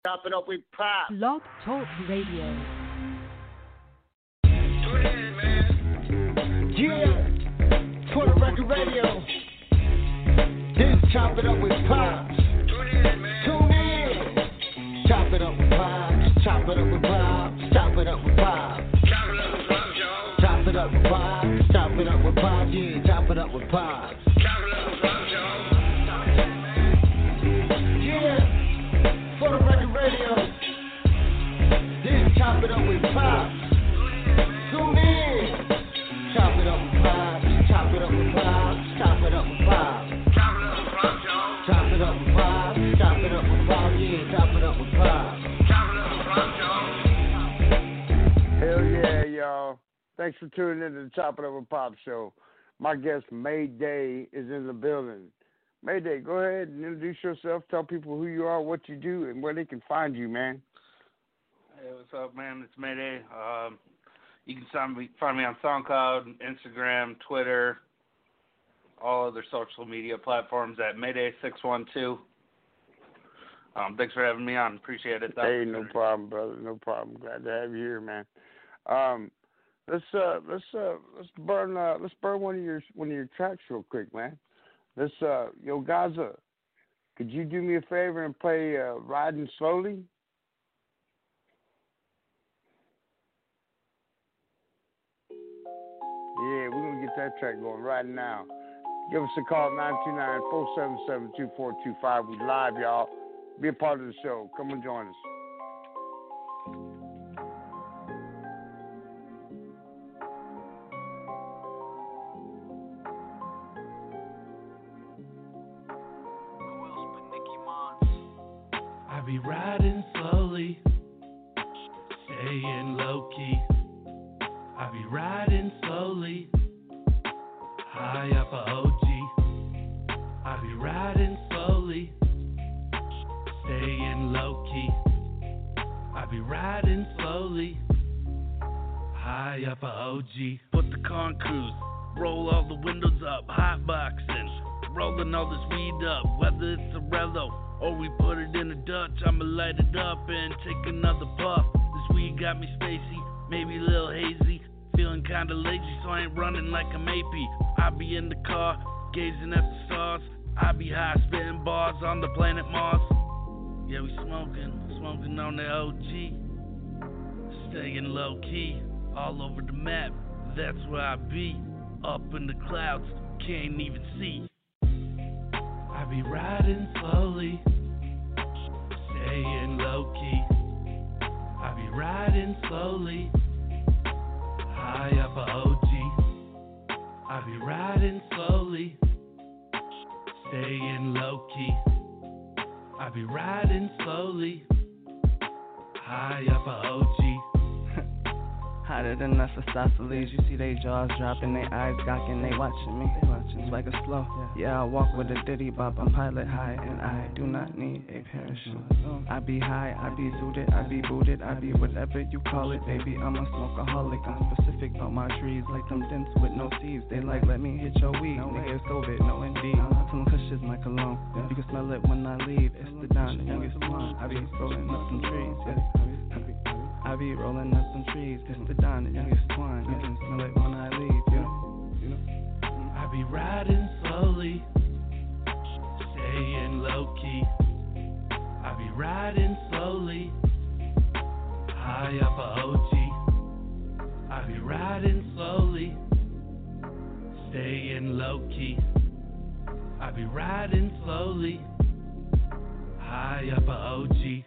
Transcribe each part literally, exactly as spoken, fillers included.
Chop it up with Pop. Blog Talk Radio. Tune in, man. Yeah. Twitter Record Radio. This is Chop It Up with Pop. Tune in, man. Tune in. Chop it up with Pop. Chop it up with Pop. Chop it up with Pop. Chop it up with Pop, y'all. Chop it up with Pop. Chop it up with Pop. Yeah, chop it up with Pop. Chop it up with Pop, y'all. Yeah. For the Record Radio. This is Chop It Up with Pop. Tune in. Chop it up with Pop. Chop it up with Pop. Chop it up with Pop. Chop it up with Pop, y'all. Chop it up with Pop. Chop it up with Pop. Yeah, chop it up with Pop. Chop it up with Pop, y'all. Hell yeah, y'all. Thanks for tuning in to the Chop It Up with Pop show. My guest, Mayday, is in the building. Mayday, go ahead and introduce yourself. Tell people who you are, what you do, and where they can find you, man. Hey, what's up, man? It's Mayday. Um, you can find me, find me on SoundCloud, Instagram, Twitter, all other social media platforms at Mayday six one two. Um, thanks for having me on. Appreciate it. Hey, no problem, brother. No problem. Glad to have you here, man. Um, let's uh, let's uh, let's burn uh, let's burn one of your one of your tracks real quick, man. Let's uh, Yo Gaza, could you do me a favor and play uh, "Riding Slowly"? Yeah, we're going to get that track going right now. Give us a call, nine two nine, four seven seven, two four two five. We live, y'all. Be a part of the show. Come and join us. I be riding slowly, staying low-key. I be riding slowly, high up a O G. I be riding slowly, staying low-key. I be riding slowly, high up a O G. Put the con cruise, roll all the windows up, hot boxing, rolling all this weed up, whether it's a Rello or we put it in a Dutch. I'ma light it up and take another puff. This weed got me spacey, maybe a little hazy. Feeling kinda lazy, so I ain't running like a Mapey. I be in the car, gazing at the stars. I be high, spitting bars on the planet Mars. Yeah, we smoking, smoking on the O G. Staying low key, all over the map. That's where I be. Up in the clouds, can't even see. I be riding slowly, staying low key. I be riding slowly, high up a O G. I be riding slowly, staying low key. I be riding slowly, high up a O G. Hotter than us Isosceles. You see they jaws dropping, they eyes gawking, they watching me. They watching swagger slow. Yeah, I walk with a diddy bop, I'm pilot high, and I do not need a parachute. I be high, I be zooted, I be booted, I be whatever you call it, baby. I'm a smokeaholic. I'm specific about my trees, like them dents with no seeds. They like, let me hit your weed. Nigga, it's COVID, no indeed. Some kush is my cologne. You can smell it when I leave. It's the Don, the youngest one. I be rolling up some trees, yeah. I be rolling up some trees, it's the Don, the youngest one. You can smell it when I leave, yeah. I be riding slowly, staying low key. I be riding slowly, high up a O G. I be riding slowly, staying low key. I be riding slowly, high up a O G.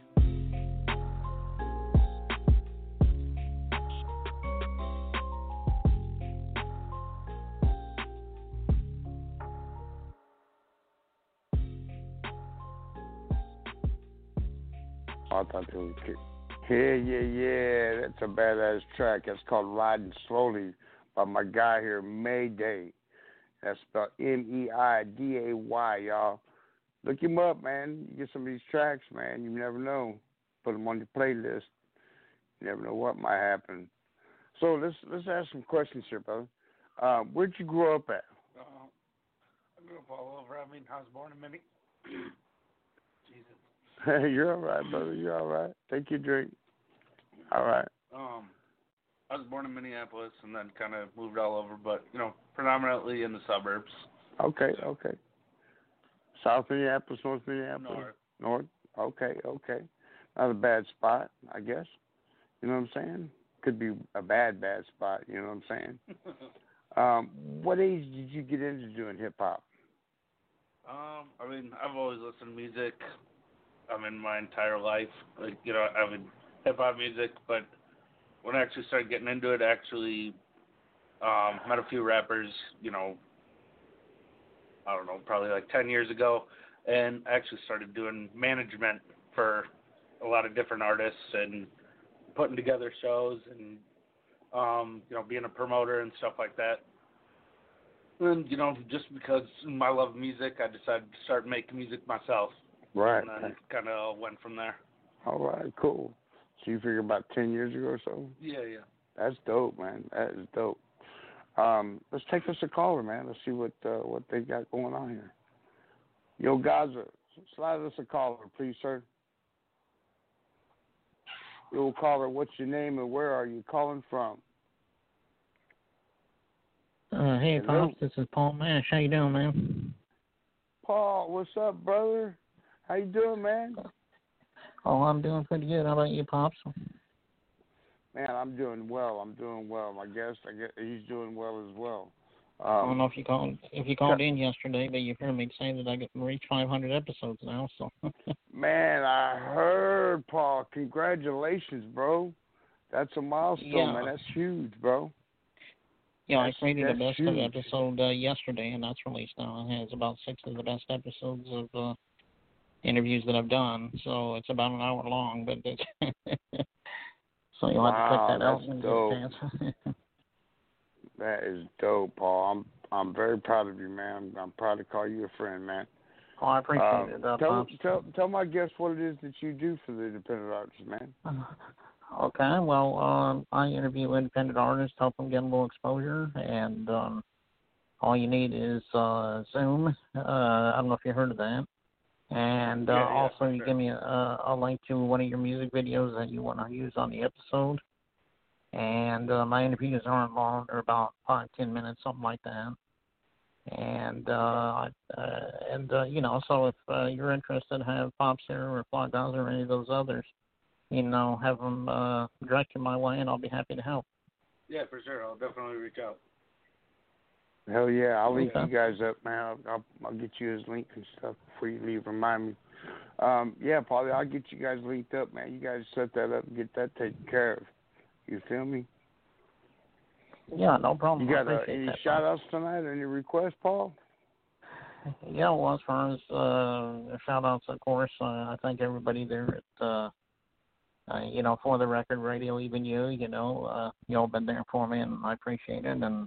I thought it was good. Yeah, yeah, yeah. That's a badass track. That's called Riding Slowly by my guy here, Mayday. That's spelled M E I D A Y, y'all. Look him up, man. You get some of these tracks, man. You never know. Put them on your playlist. You never know what might happen. So let's let's ask some questions here, brother. Uh, where'd you grow up at? Uh, I grew up all over. I mean, I was born in Minneapolis. Jesus. You're all right, brother. You're all right. Take your drink. All right. Um, I was born in Minneapolis and then kind of moved all over, but, you know, predominantly in the suburbs. Okay, okay. South Minneapolis, North Minneapolis? North. North? Okay, okay. Not a bad spot, I guess. You know what I'm saying? Could be a bad, bad spot, you know what I'm saying? um, what age did you get into doing hip-hop? Um, I mean, I've always listened to music. I mean, my entire life. Like, you know, I mean, hip-hop music, but when I actually started getting into it, I actually um, met a few rappers, you know, I don't know, probably like ten years ago, and I actually started doing management for a lot of different artists and putting together shows and, um, you know, being a promoter and stuff like that. And, you know, just because my love of music, I decided to start making music myself. Right. And then kind of went from there. All right, cool. So you figure about ten years ago or so? Yeah, yeah. That's dope, man. That is dope. Um, let's take us a caller, man. Let's see what uh, what they got going on here. Yo, Gaza, slide us a caller, please, sir. Yo, caller, what's your name and where are you calling from? Uh, hey, Hello? Pops, this is Paul Mash. How you doing, man? Paul, what's up, brother? How you doing, man? Oh, I'm doing pretty good. How about you, Pops? Man, I'm doing well. I'm doing well. My guest, I guess he's doing well as well. Um, I don't know if you called if you called in yesterday, but you heard me say that I get reach five hundred episodes now. So. Man, I heard, Paul. Congratulations, bro. That's a milestone, yeah. man. That's huge, bro. Yeah, that's, I created the best huge. of episode uh, yesterday, and that's released now. It has about six of the best episodes of uh, interviews that I've done. So it's about an hour long, but it's so you'll have wow, to check that out. That's dope. That is dope, Paul. I'm I'm very proud of you, man. I'm, I'm proud to call you a friend, man. Oh, I appreciate uh, it. Uh, tell, tell tell my guests what it is that you do for the independent artists, man. Okay, well, um, I interview independent artists, help them get a little exposure, and um, all you need is uh, Zoom. Uh, I don't know if you heard of that. And uh, yeah, yeah, also, you sure. give me a, a link to one of your music videos that you want to use on the episode. And uh, my interviews aren't long; they're about five, ten minutes, something like that. And uh, uh, and uh, you know, so if uh, you're interested, have Pops here or Fly Gaza or any of those others, you know, have them uh, direct you my way, and I'll be happy to help. Yeah, for sure. I'll definitely reach out. Hell yeah, I'll link okay. you guys up, man. I'll, I'll I'll get you his link and stuff before you leave. Remind me. Um, yeah, Paulie, I'll get you guys linked up, man. You guys set that up and get that taken care of. You feel me? Yeah, no problem. You got uh, any shout-outs tonight? Any requests, Paul? Yeah, well, as far as uh, shout-outs, of course, uh, I thank everybody there at, uh, uh, you know, For the Record Radio, even you, you know, uh, you all been there for me, and I appreciate it. And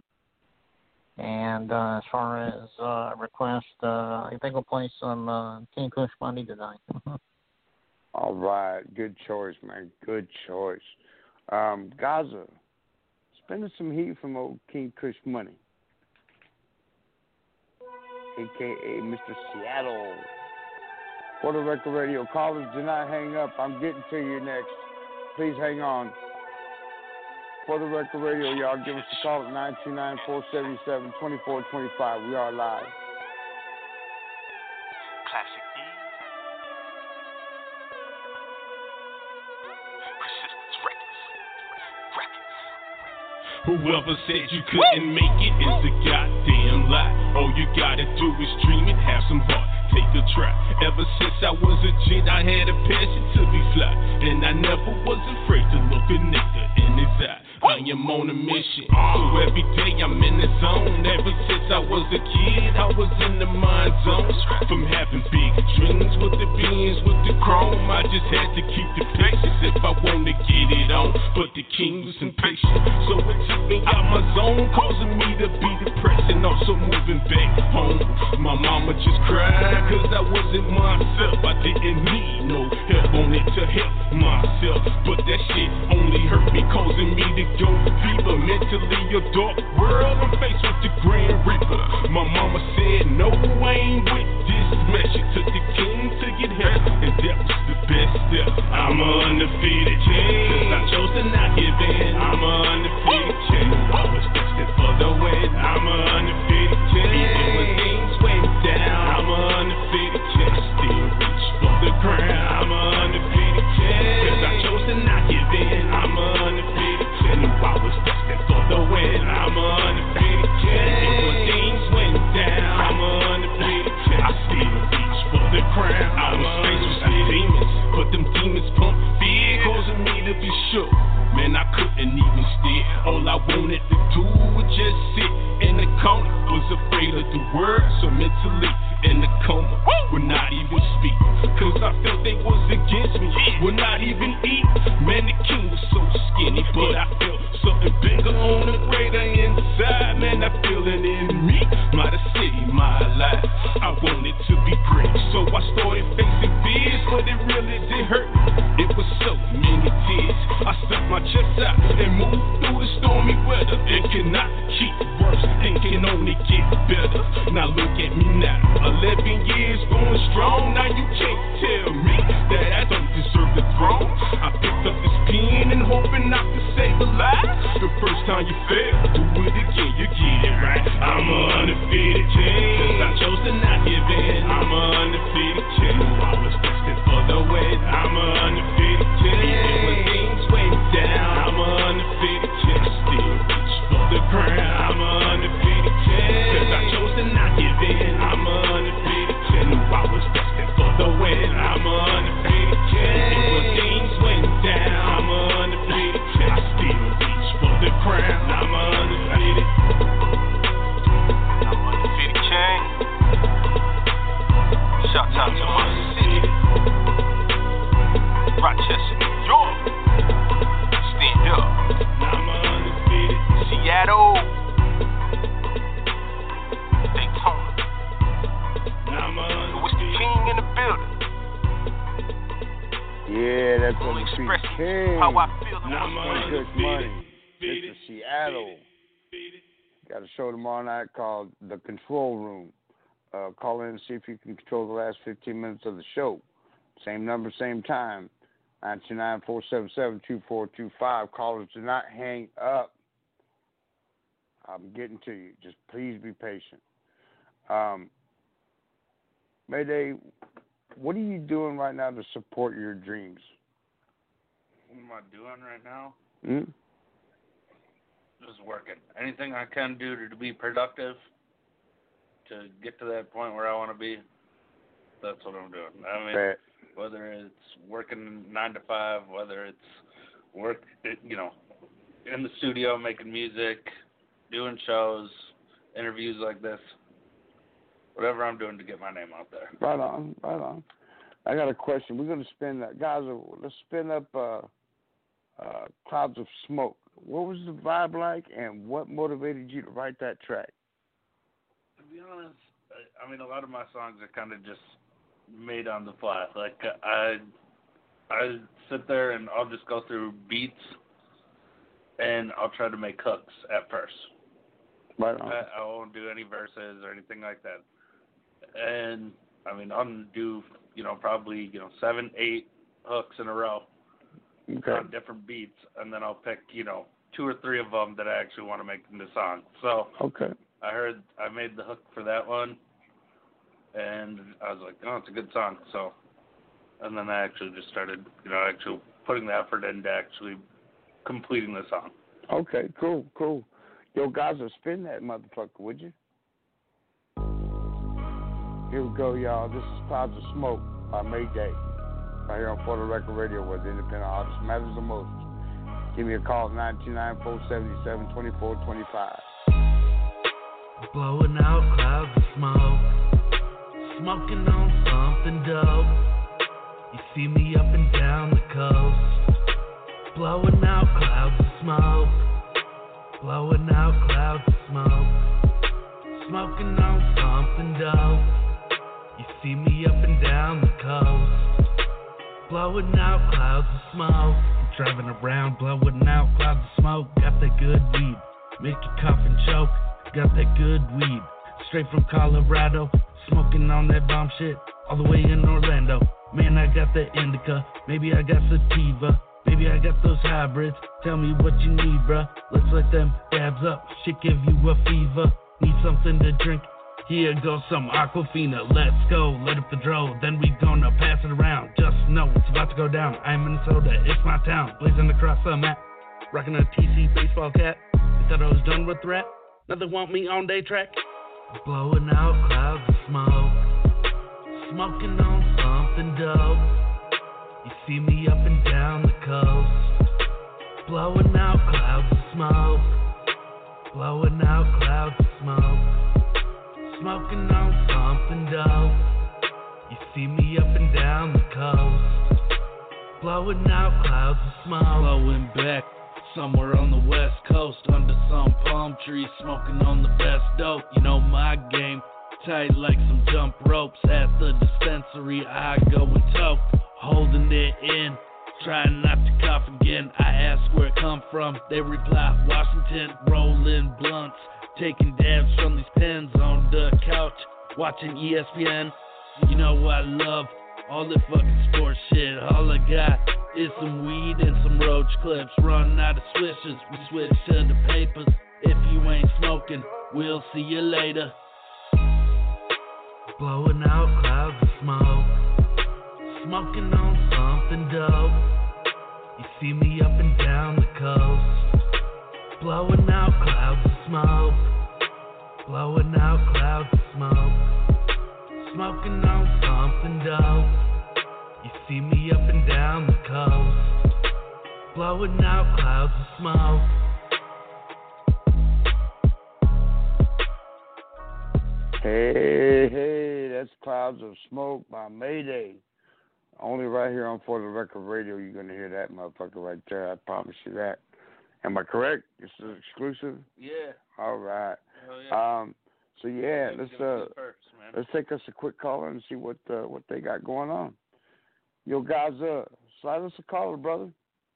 and uh, as far as uh, request, uh, I think we'll play some uh, King Kush Money tonight. All right, good choice, man. Good choice. Um, Gaza, spending some heat from old King Kush Money, a k a. Mister Seattle. For the Record Radio, callers, do not hang up. I'm getting to you next. Please hang on. For the Record Radio, y'all give us a call at nine two nine, four seven seven, two four two five. We are live. Classic E. Persistence Records. Records. Whoever said you couldn't make it is a goddamn lie. All you gotta do is dream and have some heart. Take a try. Ever since I was a kid, I had a passion to be fly, and I never was afraid to look a nigga in his eye. I am on a mission, so every day I'm in the zone. Ever since I was a kid, I was in the mind zone. From having big dreams with the beans, with the chrome, I just had to keep the patience if I wanted to get it on. But the king was impatient, so it took me out my zone, causing me to be depressed and also moving back home. My mama just cried, cause I wasn't myself. I didn't need no help on it to help myself. But that shit only hurt me, causing me to go fever. Mentally a dark world, I'm faced with the Grand Reaper. My mama said, no, I ain't with this mess. She took the king to get help, and that was undefeated champ. Cause I chose to not give in. I'm an undefeated champ. I was destined for the win. I'm an undefeated champ. Even when things went down, I'm an undefeated champ. I still reach for the crown. I'm an undefeated champ. Cause I chose to not give in. I'm an undefeated champ. Knew I was destined for the win. I'm an undefeated champ. Even when things went down, I'm an undefeated champ. I still reach for the crown. I was faced with some demons, but them demons pumped fear, causing me to be shook. Man, I couldn't even steer. All I wanted to do was just sit in the corner. Was afraid of the world, so mentally in the coma. Would not even speak, cause I felt they was against me. Would not even eat. Man, the king was so skinny, but I felt something bigger on the greater inside. Man, I feel it in me. Might have saved my life. I wanted to be great, so I started facing fears, but it really did hurt. It was so many tears. I stuck my chest out and moved through the stormy weather. It cannot keep worse, and can only get better. Now look at me now, eleven years going strong. Now you can't tell me that I don't deserve the throne. I picked up this pen and hoping not to save a life. The first time you fail, do it again, you get it right. I'm an undefeated champ, cause I chose to not give in. I'm an undefeated champ. I was destined for the win. I'm an undefeated champ. Even when things went down, I'm an undefeated champ. Still reach for the crown. I'm an undefeated champ, cause I chose to not give in. I'm an undefeated champ. Knew I was destined for the win. I'm an undefeated champ. Even when things went down, I'm an undefeated champ. I still reach for the crown. I'm an undefeated. I'm undefeated champ. Shout out to my city, Rochester, New York. Stand up. I'm undefeated. Seattle, Daytona. I'm It was the king in the building. Yeah, that's Only what the expressing king. how I feel the Nah, most. man. Good money. Defeated. Mister Seattle. Got a show tomorrow night called The Control Room. Uh, call in and see if you can control the last fifteen minutes of the show. Same number, same time. nine two nine, four seven seven, two four two five. Callers, do not hang up. I'm getting to you. Just please be patient. Um, Mayday, what are you doing right now to support your dreams? What am I doing right now? Hmm? Just working. Anything I can do to, to be productive, to get to that point where I want to be, that's what I'm doing. I mean, Bet. whether it's working nine to five, whether it's work, you know, in the studio making music, doing shows, interviews like this, whatever I'm doing to get my name out there. Right on, right on. I got a question. We're going to spin that. Guys, let's spin up uh, uh, Clouds of Smoke. What was the vibe like, and what motivated you to write that track? To be honest, I, I mean, a lot of my songs are kind of just made on the fly. Like, I, I sit there and I'll just go through beats, and I'll try to make hooks at first. Right on. I, I won't do any verses or anything like that. And, I mean, I'll do, you know, probably, you know, seven, eight hooks in a row Okay. on different beats, and then I'll pick, you know, two or three of them that I actually want to make into song. So Okay. I heard, I made the hook for that one, and I was like, oh, it's a good song. So, and then I actually just started, you know, actually putting the effort into actually completing the song. Okay, cool, cool. Yo, guys, spin that motherfucker, would you? Here we go, y'all. This is Clouds of Smoke by Mayday. Right here on For the Record Radio, where the independent artist matters the most. Give me a call, nine two nine, four seven seven, two four two five. Blowing out clouds of smoke, smoking on something dope. You see me up and down the coast, blowing out clouds of smoke, blowing out clouds of smoke, smoking on something dope. You see me up and down the coast, blowing out clouds of smoke. I'm driving around, blowing out clouds of smoke. Got that good weed, make you cough and choke. Got that good weed, straight from Colorado. Smoking on that bomb shit, all the way in Orlando. Man, I got the indica, maybe I got sativa, maybe I got those hybrids. Tell me what you need, bruh. Let's let them dabs up, shit give you a fever. Need something to drink, here goes some Aquafina. Let's go, let up the dro, then we gonna pass it around. Just know it's about to go down. I'm Minnesota, it's my town, blazing across the map, rocking a T C baseball cap. They thought I was done with rap, now they want me on day track. Blowing out clouds of smoke, smoking on something dope. You see me up and down the coast, blowing out clouds of smoke, blowing out clouds of smoke, smoking on something dope. You see me up and down the coast, blowing out clouds of smoke, blowing back somewhere on the west coast under some palm trees, smoking on the best dope. You know my game, tight like some jump ropes. At the dispensary I go and toke, holding it in, trying not to cough again. I ask where it come from, they reply Washington. Rolling blunts, taking dabs from these pens on the couch, watching E S P N. You know I love all the fucking sports shit. All I got is some weed and some roach clips. Run out of swishes, we switch to the papers. If you ain't smoking, we'll see you later. Blowing out clouds of smoke, smoking on something dope. You see me up and down the coast, blowing out clouds of smoke, blowing out clouds of smoke, smoking on something dope. You see me up and down the coast, blowing out clouds of smoke. Hey, hey, that's Clouds of Smoke by Mayday. Only right here on For the Record Radio, you're going to hear that motherfucker right there. I promise you that. Am I correct? This is exclusive? Yeah. All right. Oh, yeah. Um, so, yeah, Yeah, let's go uh, first, man. let's take us a quick caller and see what uh, what they got going on. Yo, guys, uh, slide us a caller, brother.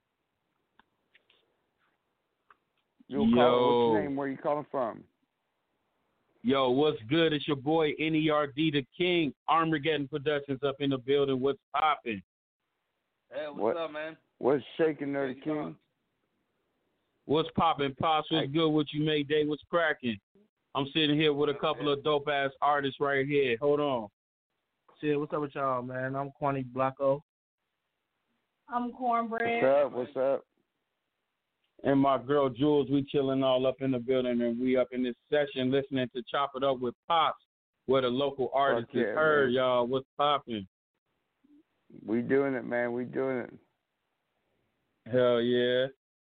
Yo, Yo. caller, what's your name? Where you calling from? Yo, what's good? It's your boy N E R D the King, Armageddon Productions up in the building. What's poppin'? Hey, what's What? up, man? What's shaking there, the How you King? doing? What's poppin', Pops? What's good? What you made, Day? What's cracking? I'm sitting here with a couple of dope ass artists right here. Hold on. Shit, what's up with y'all, man? I'm Kwani Blanco. I'm Cornbread. What's up? What's up? And my girl Jules, we chilling all up in the building, and we up in this session listening to Chop It Up with Pops, where the local artist Fuck is yeah, heard, man. y'all. What's poppin'? We doing it, man. We doing it. Hell yeah.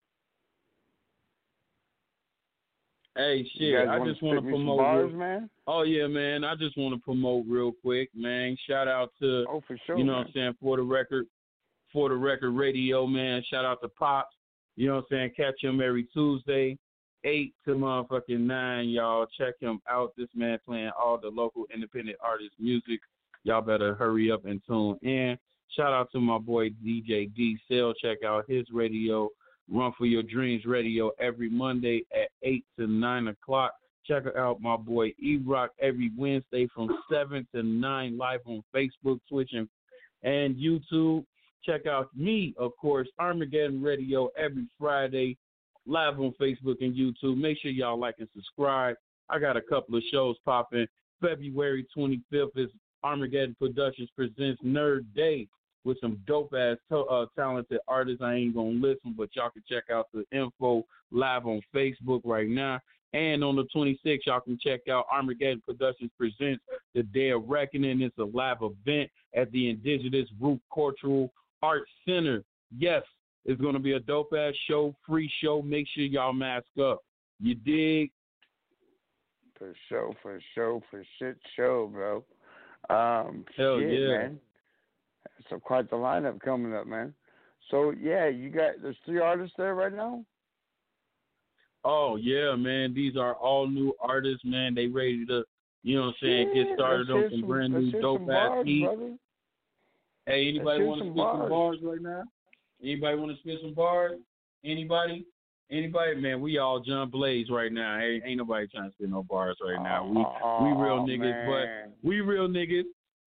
Hey, You shit, guys I wanna just want spit to me some promote. bars, real- man? Oh, yeah, man. I just want to promote real quick, man. Shout out to, Oh, for sure. you know man. what I'm saying, for the record, for the record radio, man. Shout out to Pops. You know what I'm saying? Catch him every Tuesday, eight to motherfucking nine, y'all. Check him out. This man playing all the local independent artist music. Y'all better hurry up and tune in. Shout out to my boy D J D Cell. Check out his radio, Run for Your Dreams Radio, every Monday at eight to nine o'clock. Check out my boy E-Rock every Wednesday from seven to nine live on Facebook, Twitch, and, and YouTube. Check out me, of course, Armageddon Radio every Friday, live on Facebook and YouTube. Make sure y'all like and subscribe. I got a couple of shows popping. February twenty-fifth is Armageddon Productions presents Nerd Day with some dope-ass to- uh, talented artists. I ain't going to listen, but y'all can check out the info live on Facebook right now. And on the twenty-sixth, y'all can check out Armageddon Productions presents The Day of Reckoning. It's a live event at the Indigenous Root Cultural Arts Center. Yes, it's going to be a dope-ass show, free show. Make sure y'all mask up. You dig? For sure, for sure, for shit show, bro. Um, Hell shit, yeah. man. So quite the lineup coming up, man. So, yeah, you got, there's three artists there right now? Oh, yeah, man. These are all new artists, man. They ready to, you know what I'm saying, Shit, get started let's on hear some some- brand let's new hear dope some ass bars, heat. brother. Hey, anybody hear want to some spit some bars. bars right now? Anybody want to spit some bars? Anybody? Anybody? Man, we all John Blaze right now. Hey, ain't nobody trying to spit no bars right now. We Oh, we real niggas, man. but we real niggas.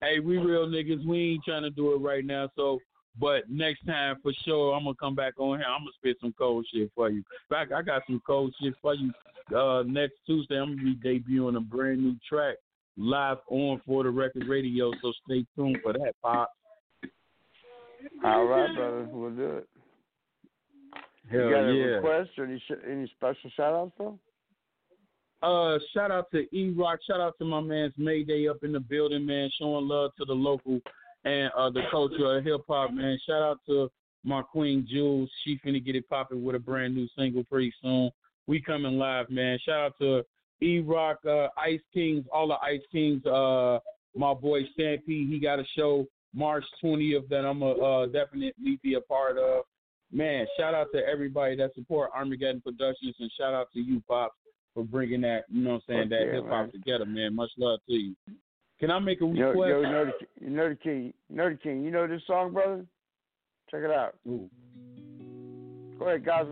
Hey, we real niggas. We ain't trying to do it right now. So, but next time for sure, I'm gonna come back on here. I'm gonna spit some cold shit for you. Back, I got some cold shit for you. Uh, next Tuesday, I'm gonna be debuting a brand new track live on For the Record Radio. So stay tuned for that, Pop. All right, brother. We'll do it. Hell you got a yeah. request or any, sh- any special shout outs though? Uh, shout out to E-Rock. Shout out to my man's Mayday up in the building, man. Showing love to the local and uh, the culture of hip hop, man. Shout out to my queen Jules. She finna get it popping with a brand new single pretty soon. We coming live, man. Shout out to E-Rock, uh, Ice Kings, all the Ice Kings. Uh, my boy Stampede, he got a show March twentieth that I'm a uh, definitely be a part of. Man, shout out to everybody that support Armageddon Productions, and shout out to you, Pops, for bringing that, you know what I'm saying, that yeah, hip hop together, man. Much love to you. Can I make a request? Yo, yo, you know the, you know the king, you know the king. You know this song, brother? Check it out. Ooh. Go ahead, Gaza.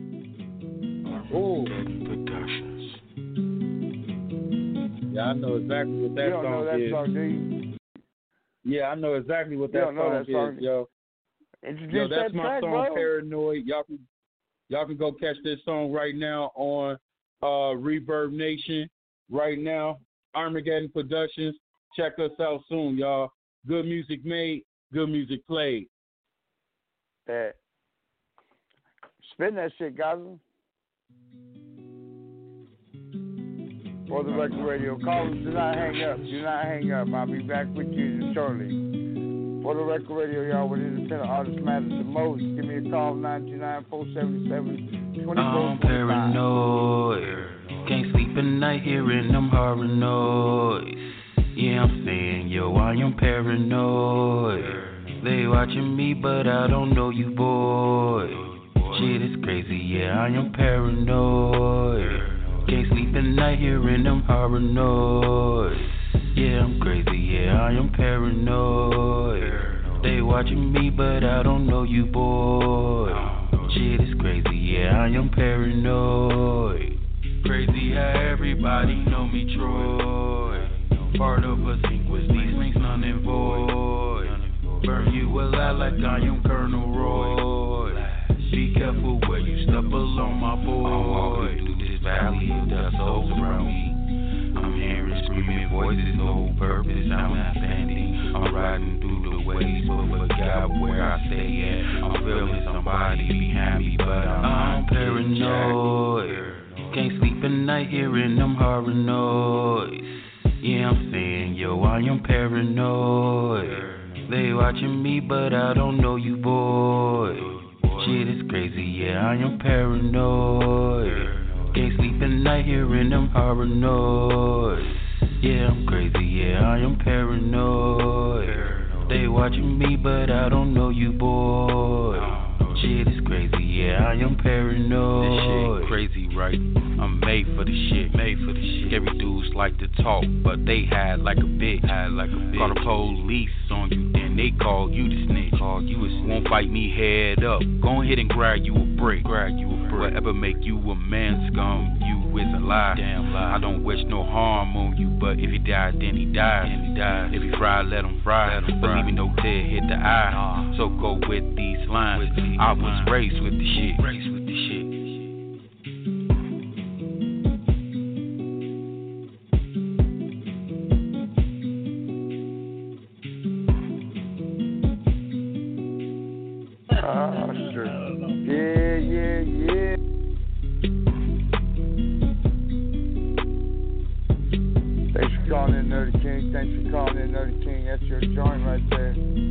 Ooh. Yeah, I know exactly what that you don't song know that is. song, do you? Yeah, I know exactly what you that don't know song that song. is, yo. Introduce yo, that's that my track, song, bro. Paranoid. Y'all can, y'all can go catch this song right now on uh, Reverb Nation. Right now, Armageddon Productions. Check us out soon, y'all. Good music made, good music played. Yeah. Spin that shit, Gaza. For the Record Radio. Callers, do not hang up. Do not hang up. I'll be back with you shortly. For the Record Radio, y'all, with independent artists matters the most. Give me a call, nine two nine, four seven seven, two four two five. I'm paranoid. Can't sleep at night hearing them horror noise. Yeah, I'm saying, yo, I am paranoid. They watching me, but I don't know you, boy. Shit is crazy, yeah, I am paranoid. Can't sleep at night hearing them horror noise. Yeah, I'm crazy, yeah, I am paranoid. They watching me, but I don't know you, boy. Shit is crazy, yeah, I am paranoid. Crazy how everybody know me, Troy. Part of a sequence, these links none and void. Burn you alive like I am Colonel Roy. Be careful where you stumble on my boy. I'm walking through this valley of dust souls around me. I'm hearing screaming voices, no purpose, I'm not standing. I'm riding through the waves, but forgot where I stay at. I'm feeling somebody behind me, but I'm, I'm paranoid. Can't sleep at night hearing them horror noise. Yeah, I'm saying, yo, I am paranoid. They watching me, but I don't know you, boy. Shit is crazy, yeah, I am paranoid. Can't sleep at night hearing them horror noise. Yeah, I'm crazy, yeah, I am paranoid. They watching me, but I don't know you, boy. Shit is crazy, yeah, I am paranoid. This shit crazy, right? I'm made for the shit, made for the shit. Every dudes like to talk, but they hide like a bitch. Hide like a bitch. Call the police on you, then they call you the snitch. Call you a snitch. Won't fight me head up. Go ahead and grab you a brick. Grab you a brick. Whatever make you a man scum, you is a lie. Damn lie. I don't wish no harm on you, but if he died, then he died. Then he died. If he fried, let him fry. Let him fry. Believe me, no tear hit the eye. Nah. So go with these lines. With these I was lines. raised with the shit. Raised with the shit. Oh, sure. Yeah, yeah, yeah. Thanks for calling in, Nerdy King. Thanks for calling in, Nerdy King. That's your joint right there.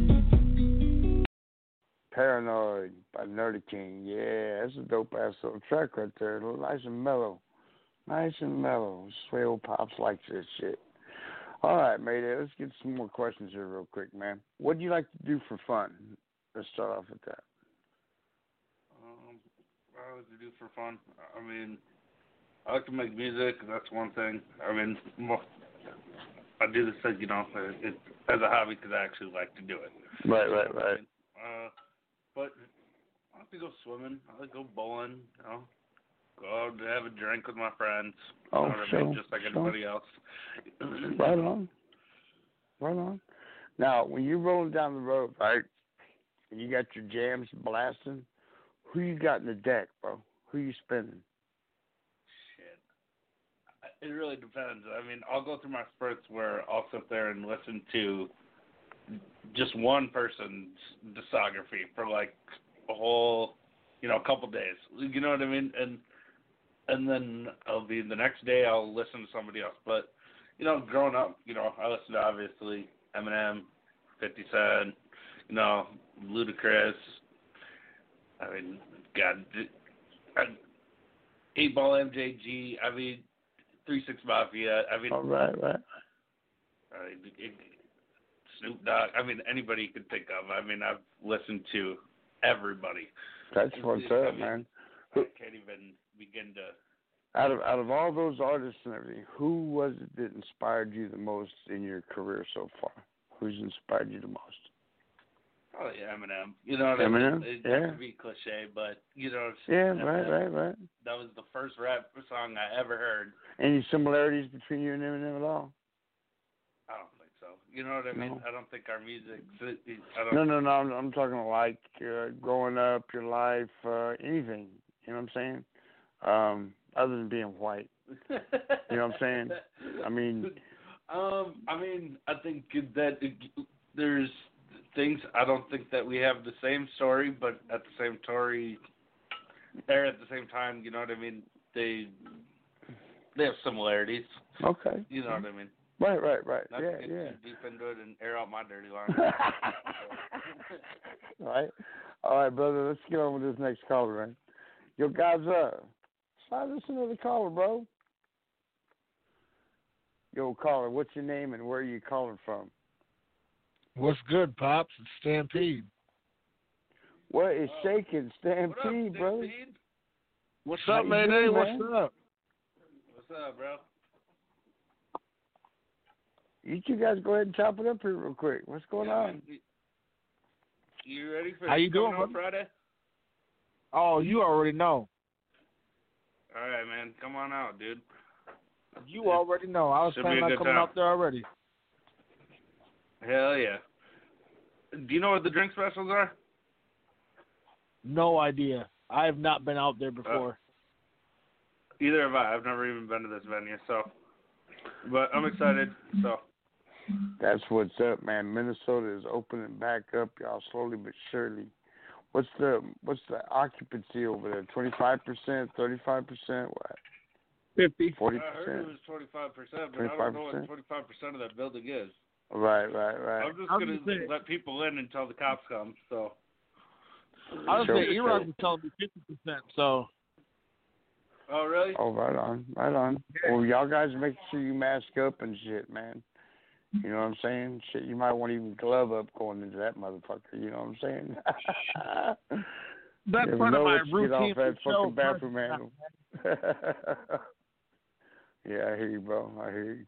Paranoid by Nerdy King. Yeah, that's a dope ass little track right there. Nice and mellow. Nice and mellow. Swell Pops likes this shit. All right, Mayday, let's get some more questions here real quick, man. What do you like to do for fun? Let's start off with that. Um, what I like to do for fun? I mean, I like to make music. That's one thing. I mean, well, I do this, you know, it, as a hobby because I actually like to do it. Right, right, right. Uh, but I like to go swimming. I like to go bowling. You know, go out to have a drink with my friends. Oh, you know what sure, I mean? Just like sure. anybody else. Right on. Right on. Now, when you're rolling down the road, right, and you got your jams blasting, who you got in the deck, bro? Who you spinning? Shit. It really depends. I mean, I'll go through my spurts where I'll sit there and listen to just one person's discography for like a whole, you know, a couple days. You know what I mean? And and then I'll be the next day I'll listen to somebody else. But you know, growing up, you know, I listened to obviously Eminem, fifty Cent, you know, Ludacris. I mean, God, eight Ball M J G. I mean, three six Mafia. I mean, all right, right. Uh, it, it, Snoop Dogg. I mean, anybody you could think of. I mean, I've listened to everybody. That's what's I up, mean, man. I can't even begin to. Out of out of all those artists and everything, who was it that inspired you the most in your career so far? Who's inspired you the most? Probably Eminem. You know what Eminem? I mean? It yeah. Not to be cliche, but you know. Yeah, Eminem, right, right, right. That was the first rap song I ever heard. Any similarities between you and Eminem at all? I don't think so. You know what I mean? No. I don't think our music. I don't, No, no, no. I'm, I'm talking like uh, growing up, your life, uh, anything. You know what I'm saying? Um, other than being white. You know what I'm saying? I mean. Um, I mean, I think that there's things. I don't think that we have the same story, but at the same story, or at the same time, you know what I mean? They they have similarities. Okay. You know what I mean? Right, right, right. Not yeah, to get yeah. too deep into it and air out my dirty laundry. Right. All right, brother. Let's get on with this next caller, man. Yo, guys, uh, slide us another caller, bro. Yo, caller, what's your name and where are you calling from? What's good, Pops? It's Stampede. What is shaking, Stampede, What up, brother? Stampede? What's How up, you man? doing, Hey, man? what's up? What's up, bro? You two guys go ahead and chop it up here real quick. What's going Yeah, on? man. You ready for How you coming doing, on brother? Friday? Oh, you already know. All right, man. Come on out, dude. You already know. I was Should planning be a on good coming time. out there already. Hell yeah. Do you know what the drink specials are? No idea. I have not been out there before. Uh, either have I. I've never even been to this venue, so. But I'm excited, so. That's what's up, man. Minnesota is opening back up, y'all, slowly but surely. What's the what's the occupancy over there? Twenty-five percent, thirty-five percent, what? Fifty. Forty I heard percent. it was twenty-five percent, but I don't know what twenty-five percent? twenty-five percent of that building is. Right, right, right. I'm just I'm gonna just saying- let people in until the cops come. So. I was Sure, saying, sure. E-Rock was telling me fifty percent. So. Oh really? Oh, right on, right on. Well, y'all guys make sure you mask up and shit, man. You know what I'm saying? Shit, you might want to even glove up going into that motherfucker. You know what I'm saying? That's You part of know my what you get routine off that for the show. fucking bathroom handle. Yeah, I hear you, bro. I hear you.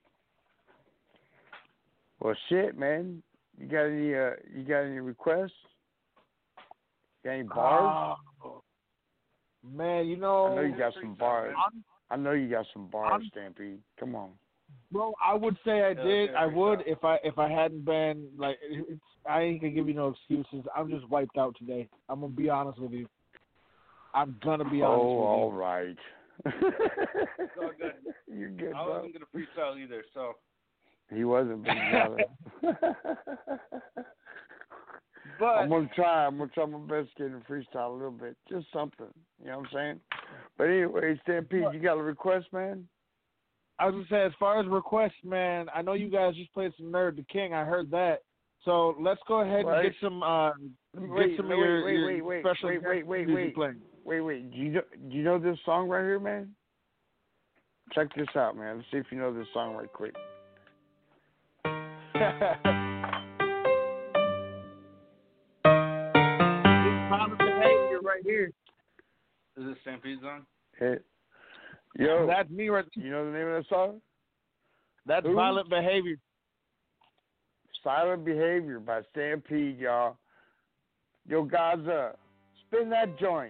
Well, shit, man. You got any? Uh, you got any requests? Got any bars? Oh, man, you know. I know you got some bars. I'm, I know you got some bars, I'm, Stampede. Come on. Bro, I would say I Yeah, did. okay, I pretty would tough. if I if I hadn't been like. It's, I ain't gonna give you no excuses. I'm just wiped out today. I'm gonna be honest with you. I'm gonna be honest Oh, with all you. right. It's all good. You're good, I bro. wasn't gonna freestyle either, so. He wasn't, but he got it. But I'm gonna try. I'm gonna try my best to get in freestyle a little bit, just something. You know what I'm saying? But anyway, Stampede, you got a request, man? I was gonna say, as far as requests, man, I know you guys just played some Nerd the King. I heard that. So let's go ahead Right. and get some uh, Wait, get some wait, of your, wait, your wait, wait, special wait, wait, guest wait, music wait. playing. Wait, wait. Do you know? Do you know this song right here, man? Check this out, man. Let's see if you know this song right quick. Common behavior right here. Is this Stampede song? Hey, yo, That's me right you know the name of that song? That's Who? violent behavior. Silent Behavior by Stampede, y'all. Yo, Gaza, spin that joint.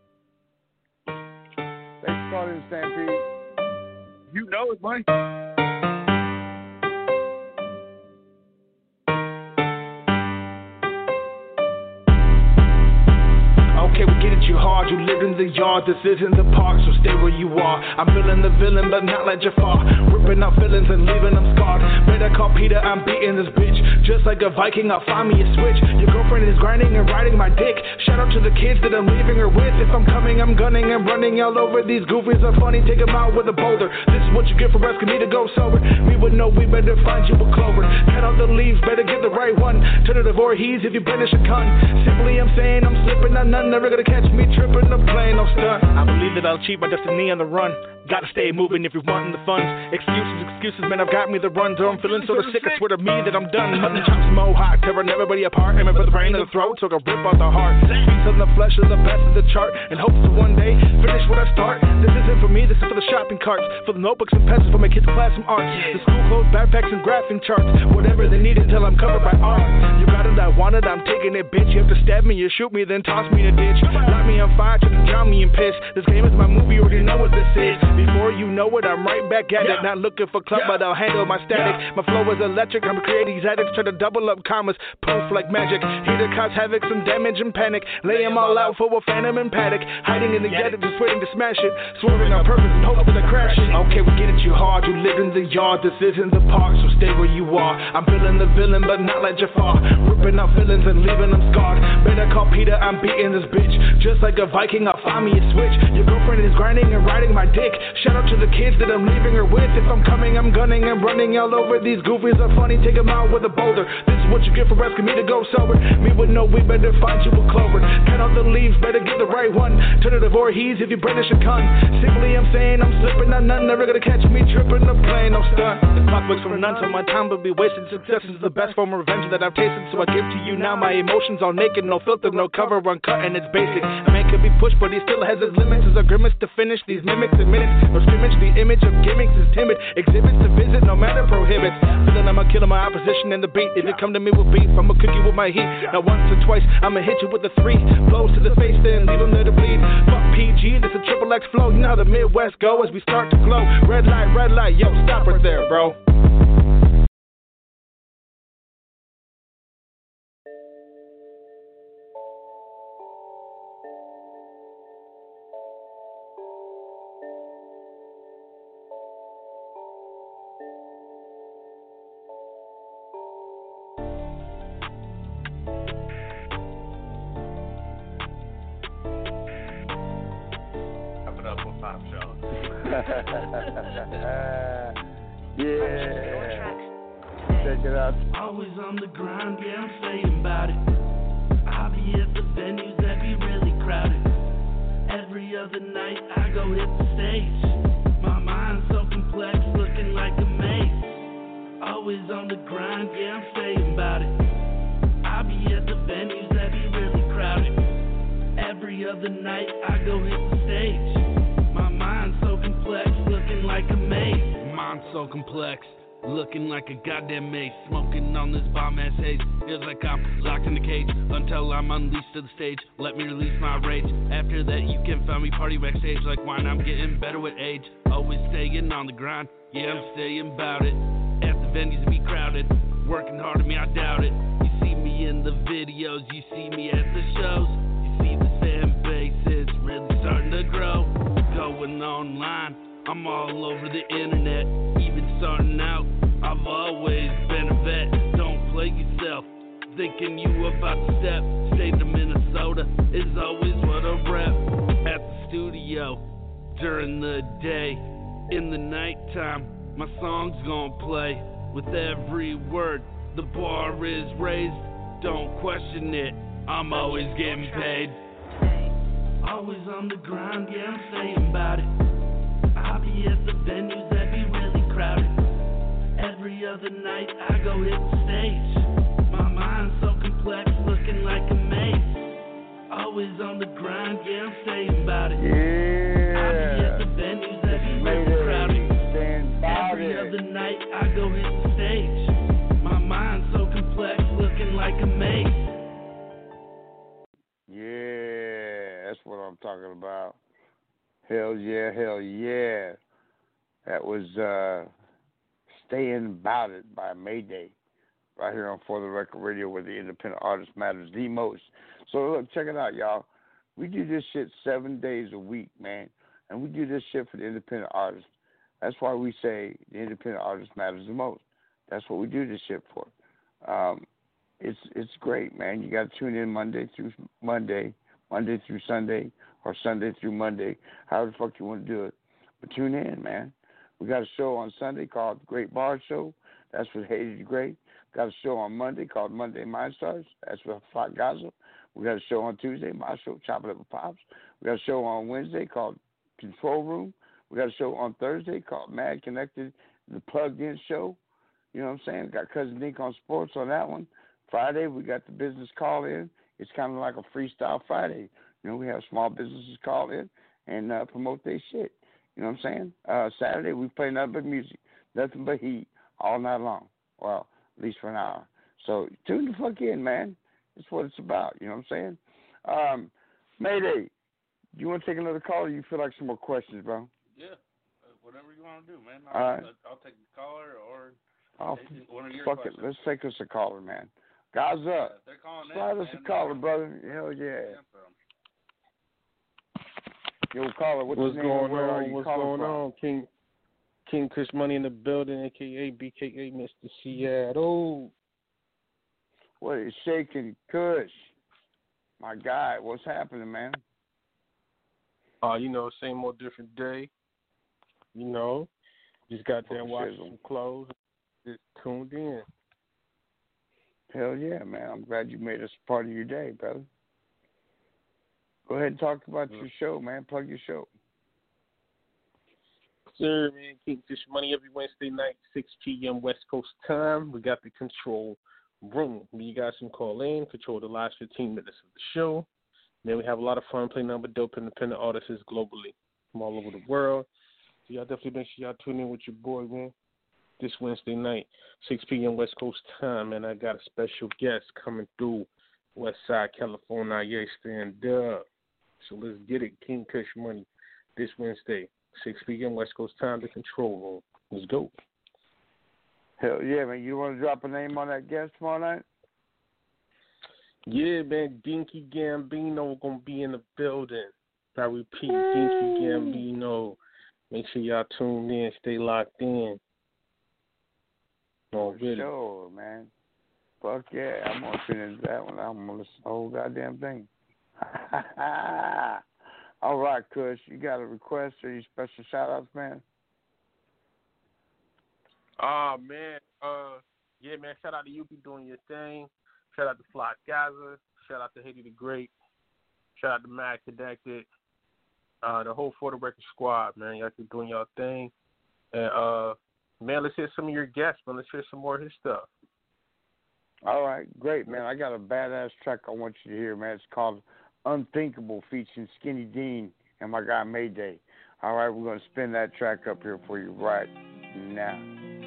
Thanks for calling, Stampede. You know it, Mike. hard. You lived in the yard, this isn't the park, so stay where you are. I'm feeling the villain, but not like Jafar. Ripping out feelings and leaving them scarred. Better call Peter, I'm beating this bitch. Just like a Viking, I'll find me a switch. Your girlfriend is grinding and riding my dick. Shout out to the kids that I'm leaving her with. If I'm coming, I'm gunning and running all over. These goofies are funny, take them out with a boulder. This is what you get for asking me to go sober. We would know we better find you a clover. Cut out the leaves, better get the right one. Turn it to Voorhees if you banish a cunt. Simply I'm saying I'm slipping on none. Never gonna catch me tripping or playing no stunt. I believe that I'll achieve my destiny on the run. Gotta stay moving if you're wanting the funds. Excuses, excuses, man, I've got me the runs. Or I'm feeling sort of sick, I swear to me that I'm done. Mutton chops, mohawk, tearing everybody apart. Aiming for the brain of the throat, so I rip out the heart. Piece of the flesh is the best of the chart. And hopes to one day finish what I start. This isn't for me, this is for the shopping carts. For the notebooks and pencils for my kids' class and art. The school clothes, backpacks, and graphing charts. Whatever they need until I'm covered by art. You got it, I want it, I'm taking it, bitch. You have to stab me, you shoot me, then toss me in a ditch. Light me on fire, try to drown me in piss. This game is my movie, you already know what this is. Before you know it, I'm right back at it. Not looking for club, but I'll handle my static. My flow is electric, I'm creating addicts. Try to double up commas, poof like magic. Here to cause havoc, some damage and panic. Lay them all out for a phantom and panic. Hiding in the attic, just waiting to smash it. Swerving on purpose and hoping that I crash it. Okay, we get it, you hard. You live in the yard, this isn't the park, so stay where you are. I'm feeling the villain, but not like Jafar. Ripping out feelings and leaving them scarred. Better call Peter, I'm beating this bitch. Just like a Viking, I'll find me a switch. Your girlfriend is grinding and riding my dick. Shout out to the kids that I'm leaving her with. If I'm coming, I'm gunning and running all over. These goofies are funny, take them out with a boulder. This is what you get for asking me to go sober. Me would know we better find you a clover. Cut out the leaves, better get the right one. Turn it to Voorhees if you brandish a cunt. Simply I'm saying I'm slipping on none. Never gonna catch me tripping or playing no stunt. The clock works from none, so my time will be wasted. Success is the best form of revenge that I've tasted, so I give to you now. My emotions all naked, no filter, no cover, uncut, and it's basic. A man can be pushed, but he still has his limits. There's a grimace to finish these mimics in minutes. No scrimmage, the image of gimmicks is timid. Exhibits to visit, no matter prohibits. Feeling I'ma kill my opposition in the beat. If you come to me with beef, I'ma cook you with my heat. Now once or twice, I'ma hit you with a three. Blows to the face, then leave them there to bleed. Fuck P G, this a triple X flow. You know how the Midwest go as we start to glow. Red light, red light, yo, stop right there, bro. Yeah. Check it out. Always on the grind, yeah, I'm saying about it. I'll be at the venues that be really crowded. Every other night I go hit the stage. My mind's so complex, looking like a maze. Always on the grind, yeah, I'm saying about it. I'll be at the venues that be really crowded. Every other night I go hit the stage. My mind's so complex, looking like a maze. Mind's so complex, looking like a goddamn maze. Smoking on this bomb ass haze. Feels like I'm locked in the cage until I'm unleashed to the stage. Let me release my rage. After that you can find me party backstage like wine. I'm getting better with age. Always staying on the grind. Yeah, I'm staying about it. At the venues be crowded. Working hard at me, I doubt it. You see me in the videos, you see me at the shows. You see this fan base, it's really starting to grow. Going online, I'm all over the internet. Even starting out, I've always been a vet. Don't play yourself, thinking you about to step. State of Minnesota is always what I rep. At the studio, during the day, in the nighttime, my song's gonna play. With every word, the bar is raised. Don't question it, I'm always getting paid. Always on the grind, yeah, I'm saying about it. I'll be at the venues that be really crowded. Every other night I go hit the stage. My mind's so complex, looking like a maze. Always on the grind, yeah, I'm saying about it. Yeah. I'll be at the venues that be really crowded. Every other night I go hit the stage. My mind's so complex, looking like a maze. Yeah, that's what I'm talking about. Hell yeah, hell yeah. That was uh, Staying About It by Mayday. Right here on For the Record Radio, where the independent artist matters the most. So look, check it out, y'all. We do this shit seven days a week, man. And we do this shit for the independent artists. That's why we say the independent artist matters the most. That's what we do this shit for. Um, it's it's great, man. You got to tune in Monday through Monday, Monday through Sunday, or Sunday through Monday, however the fuck you want to do it. But tune in, man. We got a show on Sunday called The Great Bar Show. That's with Haiti the Great. Got a show on Monday called Monday Mind Stars. That's with Flock Gaza. We got a show on Tuesday, my show, Chop It Up with Pops. We got a show on Wednesday called Control Room. We got a show on Thursday called Mad Connected, the Plugged In Show. You know what I'm saying? Got Cousin Dink on sports on that one. Friday, we got the business call in. It's kind of like a freestyle Friday. You know, we have small businesses call in and uh, promote their shit. You know what I'm saying? Uh, Saturday, we play nothing but music, nothing but heat all night long. Well, at least for an hour. So tune the fuck in, man. That's what it's about. You know what I'm saying? Um, Mayday, do you want to take another call or you feel like some more questions, bro? Yeah, uh, whatever you want to do, man. All I'll, right. I'll take the caller or Oh, one of your fuck questions. it. Let's take us a caller, man. Guys up. Yeah, they're calling Slide in, us man. a caller, brother. Hell yeah. Yo, caller, what's, what's your name? going Where are on? you What's calling going from? on? King King Kush Money in the building, aka B K A Mister Seattle. What is shaking, Kush? My guy, what's happening, man? Uh, you know, same old different day. You know, just got there Fuck watching shizzle. some clothes. Just tuned in. Hell yeah, man. I'm glad you made us part of your day, brother. Go ahead and talk about your show, man. Plug your show. Sir, man, King Kush Money every Wednesday night, six p.m. West Coast time. We got the control room. You guys can call in, control the last fifteen minutes of the show. Then we have a lot of fun playing number dope independent artists globally from all over the world. So y'all definitely make sure y'all tune in with your boy, man. This Wednesday night, six p.m. West Coast time, and I got a special guest coming through West Side, California. Yeah, stand up. So let's get it, King Kush Money, this Wednesday, six p.m. West Coast time, the control room. Let's go. Hell yeah, man. You want to drop a name on that guest tomorrow night? Yeah, man, Dinky Gambino gonna be in the building. I repeat, Dinky Gambino. Make sure y'all tune in, stay locked in. Oh, really? Sure, man. Fuck yeah, I'm gonna tune into that one. I'm gonna listen to the whole goddamn thing. All right, Kush, you got a request or any special shout outs, man? Oh, man. Uh, yeah, man, shout out to you for doing your thing. Shout out to Flock Gaza. Shout out to Haiti the Great. Shout out to Mad Connected. Uh, the whole For the Record squad, man. Y'all keep doing y'all thing. And, uh, man, let's hear some of your guests, man. Let's hear some more of his stuff. All right, great, man. I got a badass track I want you to hear, man. It's called Unthinkable, featuring Skinny Dean and my guy Mayday. All right, we're going to spin that track up here for you right now.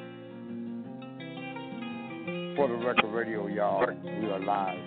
For the Record Radio, y'all, we are live.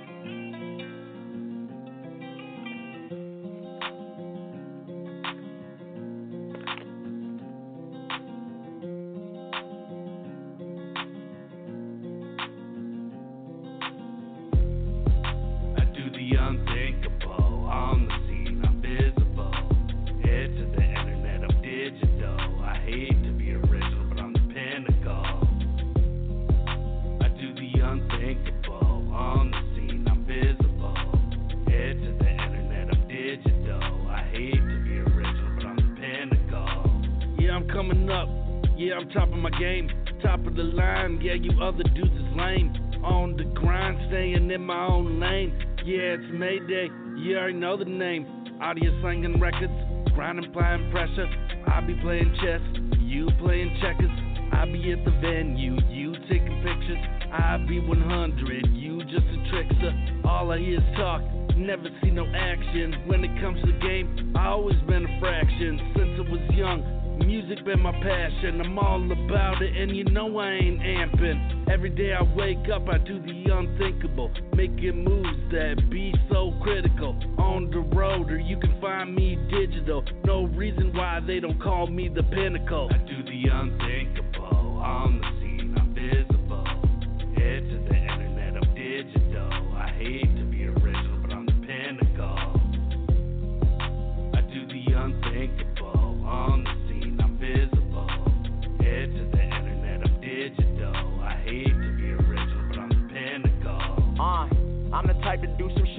Know the name, audio slanging records, grinding, applying pressure. I be playing chess, you playing checkers. I be at the venue, you taking pictures. I be one hundred, you just a trickster. All I hear is talk, never see no action. When it comes to the game, I always been a fraction. Since I was young, music been my passion. I'm all about it, and you know I ain't amping. Every day I wake up, I do the unthinkable, making moves that be so critical. On the road, or you can find me digital. No reason why they don't call me the pinnacle. I do the unthinkable, on the scene, I'm visible. Head to the internet, I'm digital. I hate to be original, but I'm the pinnacle.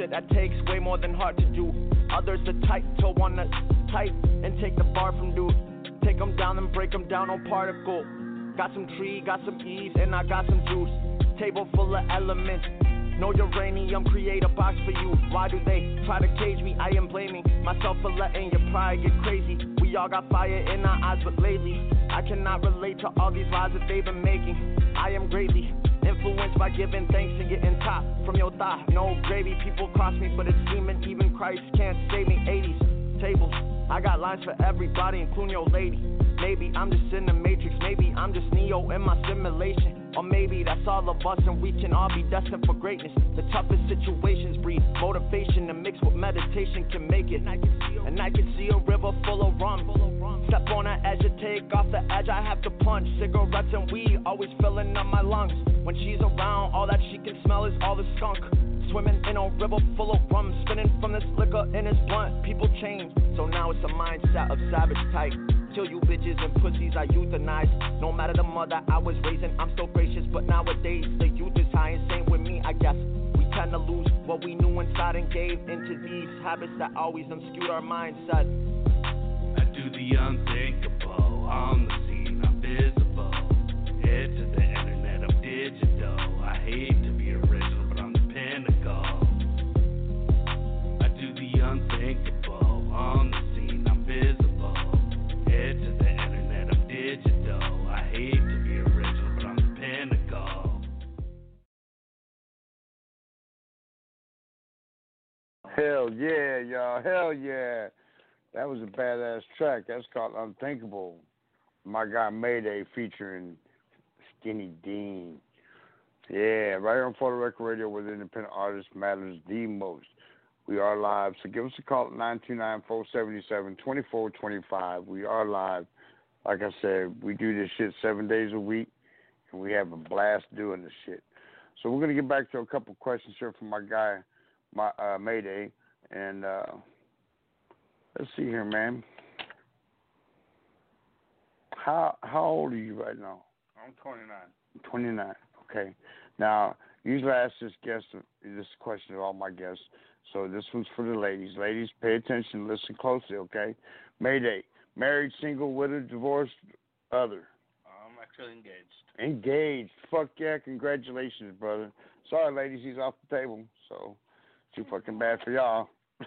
shit that takes way more than heart to do. Others the type to wanna type and take the bar from dude. Take them down and break them down on particle. Got some tree, got some ease, and I got some juice. Table full of elements. No uranium, create a box for you. Why do they try to cage me? I am blaming myself for letting your pride get crazy. We all got fire in our eyes, but lately I cannot relate to all these lies that they've been making. I am greatly influenced by giving thanks and getting top from your thigh. No gravy, people cross me, but it's scheming. Even Christ can't save me. eighties tables, I got lines for everybody, including your lady. Maybe I'm just in the matrix, maybe I'm just Neo in my simulation. Or maybe that's all of us and we can all be destined for greatness. The toughest situations breed motivation and mixed with meditation can make it. And I can see a river full of rum. Step on the edge and take off the edge, I have to punch. Cigarettes and weed always filling up my lungs. When she's around, all that she can smell is all the skunk. Swimming in a river full of rum, spinning from this liquor in his blunt. People change, so now it's a mindset of savage type. Kill you bitches and pussies I euthanize. No matter the mother I was raising, I'm still gracious. But nowadays the youth is high and same with me, I guess. We tend to lose what we knew inside and gave into these habits that always skewed our mindset. I do the unthinkable, on the scene I'm visible. Head to the internet, I'm digital. I hate to be original, but I'm the pinnacle. I do the unthinkable, on the scene I'm visible. Head to the internet, I'm digital. I hate to be original, but I'm the pinnacle. Hell yeah, y'all. Hell yeah. That was a badass track. That's called Unthinkable. My guy Mayday featuring Skinny Dean. Yeah, right here on For the Record Radio where the independent artist matters the most. We are live, so give us a call at nine two nine, four seven seven, two four two five. We are live. Like I said, we do this shit seven days a week, and we have a blast doing this shit. So we're going to get back to a couple questions here from my guy, my uh, Mayday, and uh, let's see here, man. How how old are you right now? I'm twenty-nine. twenty-nine. Okay. Now, usually I ask this guest this question to all my guests. So this one's for the ladies. Ladies, pay attention, listen closely, okay? Mayday. Married, single, widowed, divorced, other. I'm actually engaged. Engaged. Fuck yeah, congratulations, brother. Sorry, ladies, he's off the table. So too fucking bad for y'all.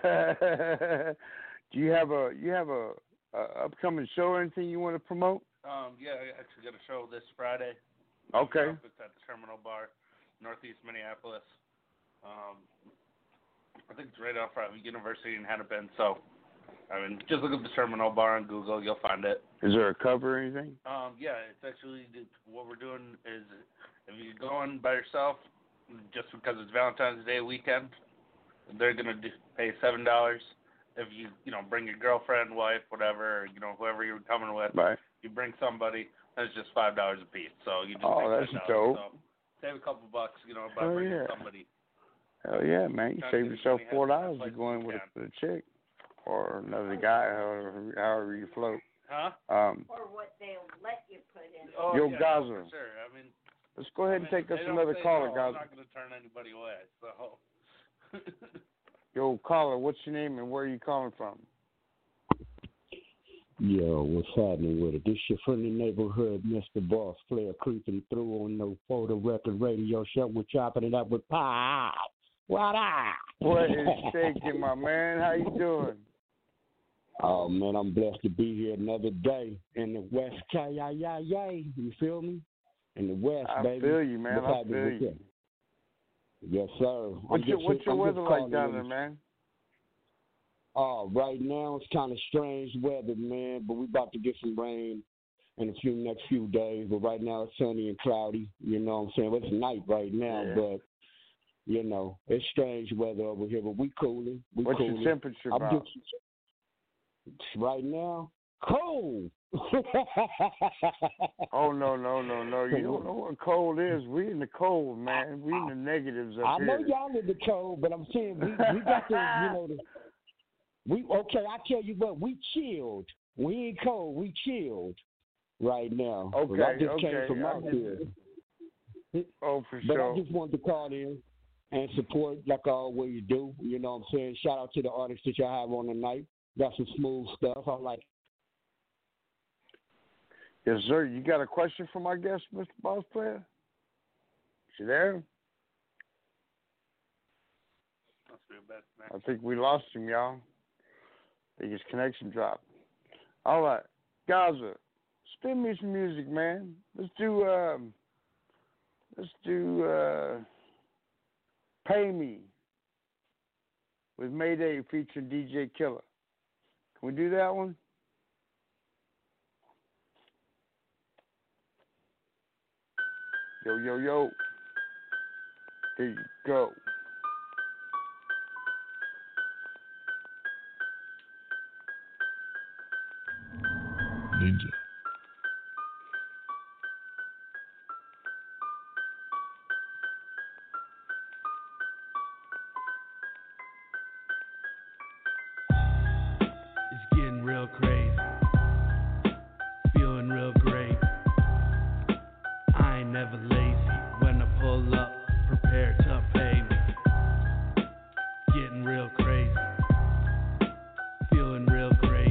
Do you have a you have a, a upcoming show or anything you want to promote? Um, yeah, I actually got a show this Friday. Okay. It's at the Terminal Bar, Northeast Minneapolis. Um, I think it's right off of University in Hennepin. So, I mean, just look up the Terminal Bar on Google, you'll find it. Is there a cover or anything? Um, yeah, it's actually what we're doing is if you go in by yourself, just because it's Valentine's Day weekend, they're gonna do, pay seven dollars. If you you know bring your girlfriend, wife, whatever, or, you know whoever you're coming with, right. You bring somebody, that's just five dollars a piece. So you just oh, make that's dope. So save a couple bucks, you know, by Hell bringing yeah. somebody. Hell yeah, man! You save yourself four dollars. You go in with a, with a chick or another guy, however, however you float. Huh? Um, or what they'll let you put in. Oh, Yo, yeah, Gaza. no, for sure. I mean, let's go ahead I and mean, take us they don't another say caller, no, Gaza. I'm not going to turn anybody away. So. Yo, caller, what's your name and where are you calling from? Yo, what's happening with it? This your friendly neighborhood, Mister Boss Player, creeping through on the For the Record Radio Show. We're chopping it up with Pop. What up? What is shaking, my man? How you doing? Oh, man, I'm blessed to be here another day in the West. K-I-I-I. You feel me? In the West, I baby. feel you, man. What's I happening feel with you. Yes, sir. What's I'm your, just- what's your I'm weather just like calling down in. there, man? Oh, right now it's kind of strange weather, man, but we about to get some rain in a few next few days. But right now it's sunny and cloudy. You know what I'm saying? Well, it's night right now, Yeah. but you know it's strange weather over here. But we cooling. We What's cooling. your temperature I'm about? just- right now, cold. Oh no, no, no, no! You don't know what cold is. We in the cold, man. We in the negatives up I here. know y'all in the cold, but I'm saying we we got the you know the we okay. I tell you what, we chilled. We ain't cold. We chilled right now. 'Cause Okay, I just okay. came from I out get here. it. Oh, for But sure. I just wanted to call in and support like I always do. You know what I'm saying? Shout out to the artists that y'all have on tonight. Got some smooth stuff. I like it. Yes, sir. You got a question for my guest, Mister Boss Player? Is you there? I think we lost him, y'all. I think his connection dropped. All right. Gaza, spin me some music, man. Let's do, um, let's do, uh, Pay Me with Mayday featuring D J Killer. Can we do that one? Yo, yo, yo. Here you go. Ninja. It's getting real crazy. Feeling real great. I ain't never lazy. When I pull up, prepare to pay me. Getting real crazy. Feeling real great.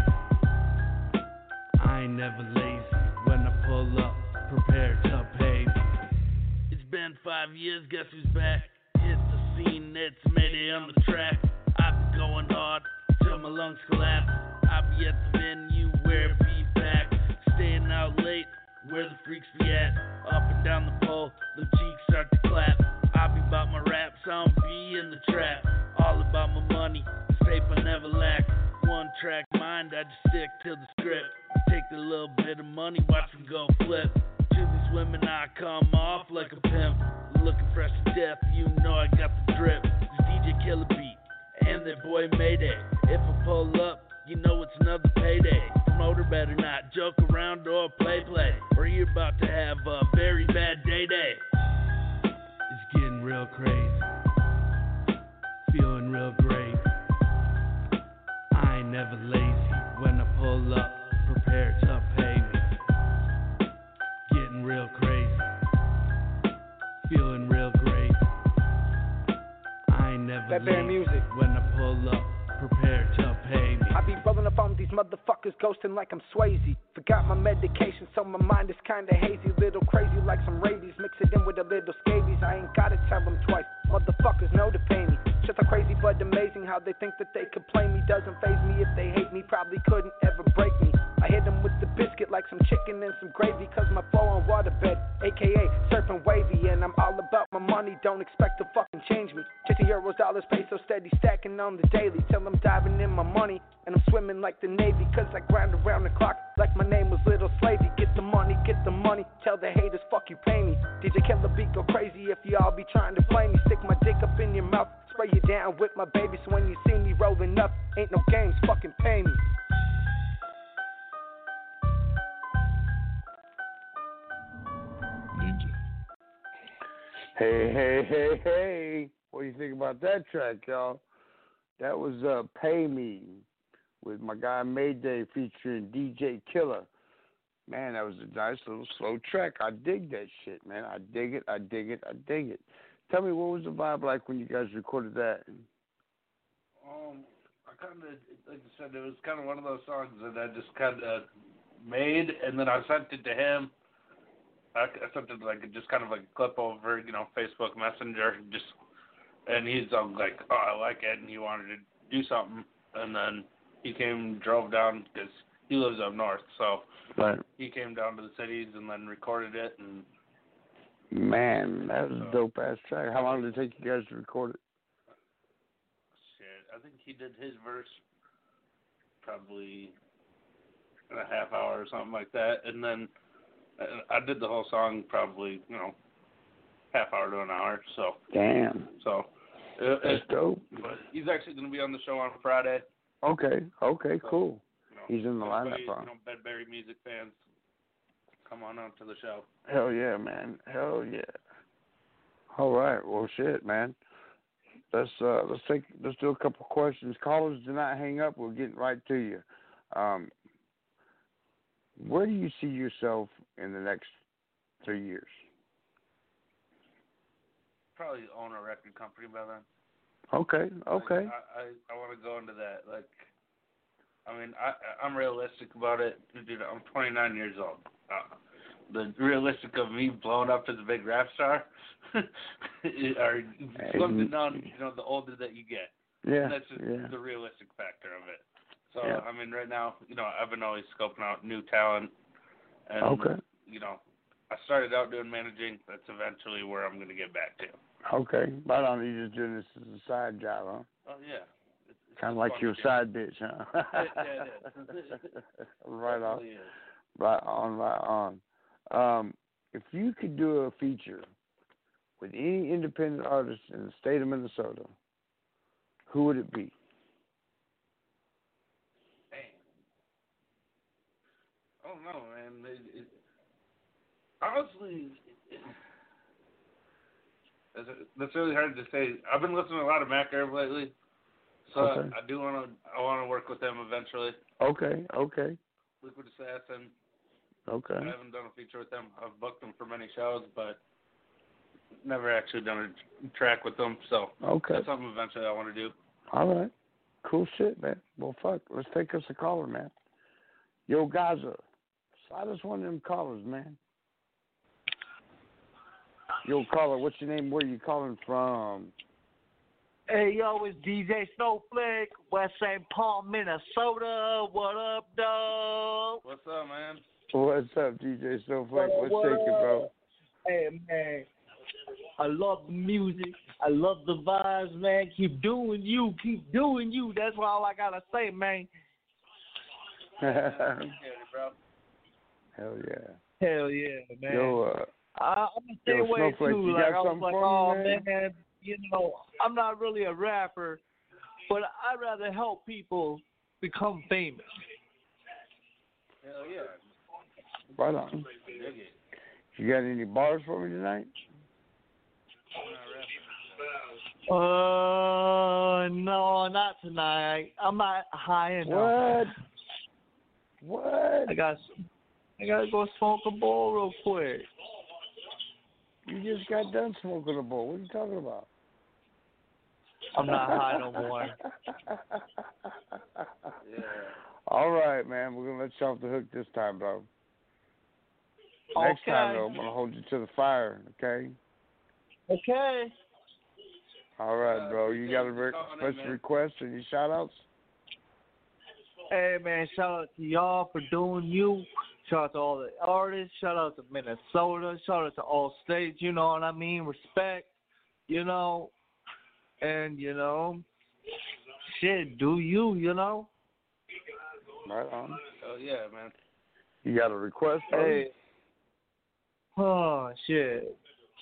I ain't never lazy. When I pull up, prepare to pay me. It's been five years, guess who's back? Hit the scene, it's Mayday on the track. I've been going hard till my lungs collapse. I be at the venue where it be packed. Staying out late, where the freaks be at. Up and down the pole, the cheeks start to clap. I be about my raps, I don't be in the trap. All about my money, this paper never lack. One track mind, I just stick to the script. Take the little bit of money, watch them go flip. To these women I come off like a pimp. Looking fresh to death, you know I got the drip. It's D J Killer Beat, and their boy Mayday. If I pull up, you know it's another payday. Promoter better not joke around or play play, or you're about to have a very bad day day. It's getting real crazy, feeling real great. I ain't never lazy. When I pull up, prepare to pay me. Getting real crazy, feeling real great. I ain't never That lazy. band music. When I pull up, prepare to pay me. I be rolling up on these motherfuckers, ghosting like I'm Swayze. Forgot my medication, so my mind is kinda hazy. Little crazy like some rabies, mix it in with a little scabies. I ain't gotta tell them twice, motherfuckers know to pay me. Shit so crazy but amazing how they think that they could play me. Doesn't faze me if they hate me, probably couldn't ever break me. I hit them with the biscuit like some chicken and some gravy, cause my flow on waterbed, aka surfing wavy. And I'm all about my money, don't expect to fucking change me. Chasing euros, dollars, pesos, steady stacking on the daily. Till I'm diving in my money, and I'm swimming like the Navy. Cause I grind around the clock like my name was Little Slavey. Get the money, get the money, tell the haters fuck you pay me. D J Killer Beat go crazy if y'all be trying to play me. Stick my dick up in your mouth, spray you down with my baby. So when you see me rolling up, ain't no games, fucking pay me. Ninja. Hey, hey, hey, hey. What do you think about that track, y'all? That was uh, Pay Me with my guy Mayday featuring D J Killer. Man, that was a nice little slow track. I dig that shit, man. I dig it, I dig it, I dig it. Tell me, what was the vibe like when you guys recorded that? Um, I kind of, like I said, it was kind of one of those songs that I just kind of made, and then I sent it to him. I, I sent it like just kind of like a clip over, you know, Facebook Messenger, just, and he's all like, "Oh, I like it," and he wanted to do something, and then he came, drove down because he lives up north, so right. He came down to the cities and then recorded it, and man, that was a dope ass track. How long did it take you guys to record it? Shit, I think he did his verse probably in a half hour or something like that, and then I did the whole song probably, you know, half hour to an hour. So damn. So it, that's it, dope. But he's actually going to be on the show on Friday. Okay. Okay. So, Cool. You know, he's in the lineup. You know, Bedberry music fans, come on out to the show. Hell yeah, man. Hell yeah. All right. Well, shit, man. Let's uh, let's take let's do a couple questions. Callers, do not hang up. We're getting right to you. Um, where do you see yourself in the next three years? probably own a record company by then. Okay, okay. Like, I, I, I want to go into that. Like, I mean, I, I'm realistic about it. Dude, I'm twenty-nine years old. Uh, the realistic of me blowing up as a big rap star are going down, you know, the older that you get. Yeah, and that's just yeah. the realistic factor of it. So, Yeah. I mean, right now, you know, I've been always scoping out new talent. And, Okay. you know, I started out doing managing. That's eventually where I'm going to get back to. Okay. Right on. You just doing this as a side job, huh? Oh, yeah. Kind of like your side bitch, huh? yeah, it is. Right on. It really is. Right on, right on. Um, if you could do a feature with any independent artist in the state of Minnesota, who would it be? Oh no, man. It, it, honestly, it, that's, that's really hard to say. I've been listening to a lot of Mac Herb lately, so Okay. I, I do want to. I want to work with them eventually. Okay, okay, Liquid Assassin. okay. I haven't done a feature with them. I've booked them for many shows, but never actually done a track with them. So Okay. that's something eventually I want to do. All right. Cool shit, man. Well, fuck. Let's take us a caller, man. Yo, Gaza. Slide us one of them callers, man. Yo, caller, what's your name? Where you calling from? Hey, yo, it's D J Snowflake, West Saint Paul, Minnesota. What up, dog? What's up, man? What's up, D J Snowflake? What- What's what shaking, bro? Hey, man. I love the music. I love the vibes, man. Keep doing you. Keep doing you. That's all I got to say, man. bro. Hell yeah. Hell yeah, man. Yo, uh, I, I'm the same yo, way, Snowflake, too. you Like, got I was something like, for me, oh, man? man, you know, I'm not really a rapper, but I'd rather help people become famous. Hell yeah. Right on. You got any bars for me tonight? Uh, no, not tonight. I'm not high enough. What? What? I got, I gotta go smoke a bowl real quick. You just got done smoking a bowl. What are you talking about? I'm not high no more. Yeah. All right, man. We're gonna let you off the hook this time, bro. Next Okay. time, though, I'm gonna hold you to the fire. Okay. Okay. All right, bro. You got a re- calling in, special man. request or any shout outs? Hey, man, shout out to y'all for doing you. Shout out to all the artists. Shout out to Minnesota. Shout out to all states. You know what I mean? Respect. You know. And, you know, shit, do you, you know? Right on. Oh yeah, man. You got a request? bro? Hey. Oh, shit.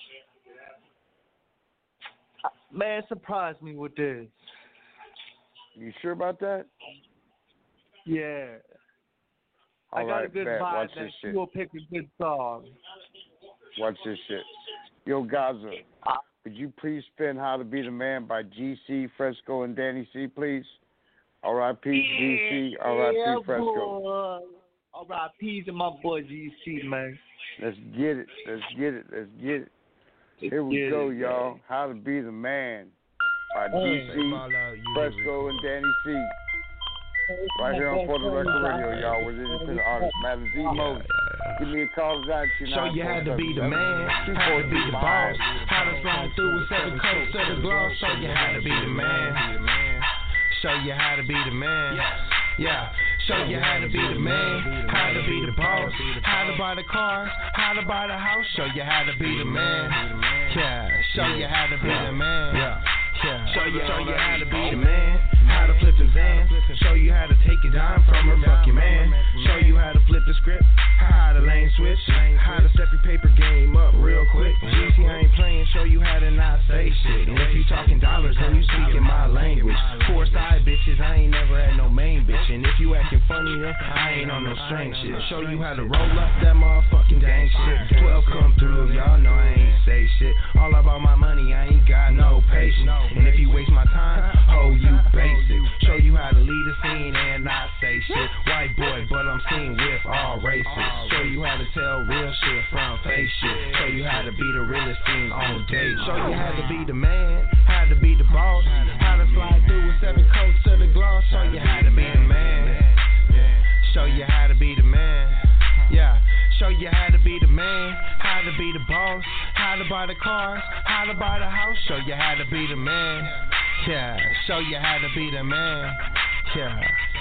Man, surprise me with this. You sure about that? Yeah. I All got right, a good bet. vibe Watch that this shit. you will pick a good song. Watch this shit. Yo, Gaza, Uh, could you please spin How to Be the Man by G C, Fresco, and Danny C, please? R I P G C, R I P yeah, Fresco. boy. All right, peace to my boy G C, man. Let's get it. Let's get it. Let's get it. Here we get go, it, y'all. How to Be the Man by Oh. G C, Fresco, and Danny C. Right here on Puerto Rico Radio, y'all, with independent artist, Madam Z Moses. Give me a call out to Show you how to be the man, how to be the boss, how to slide through with seven coats of the gloss. Show you how to be the man. Show you how to be the man. Yeah. Show you how to be the man, how to be the boss, how to buy the car, how to buy the house. Show you how to be the man. Yeah. Show you how to be the man. Yeah. Yeah. Show you, show you how to be the man, how to flip the van. Show you how to take a dime from her fucking man. Show you how to flip the script, how to lane switch, how to step your paper game up real quick. G C, I ain't playing. Show you how to not say shit. And if you talking dollars, then you speaking my language. Four side bitches, I ain't never had no main bitch. And if you acting funny, then I ain't on no strange shit. Show you how to roll up that motherfucking gang shit. Twelve come through, y'all know I ain't say shit. All about my money, I ain't got no patience. And if you waste my time, oh, you basic. Show you how to lead a scene and not say shit. White boy, but I'm scene with all races. Show you how to tell real shit from fake shit. Show you how to be the realest thing on date. Show you how to be the man, how to be the boss, how to slide through with seven coats to the gloss. Show you how to be the man. Show you how to be the man. Yeah. Show you how to be the man, how to be the boss, how to buy the cars, how to buy the house. Show you how to be the man. Yeah. Show you how to be the man. Yeah.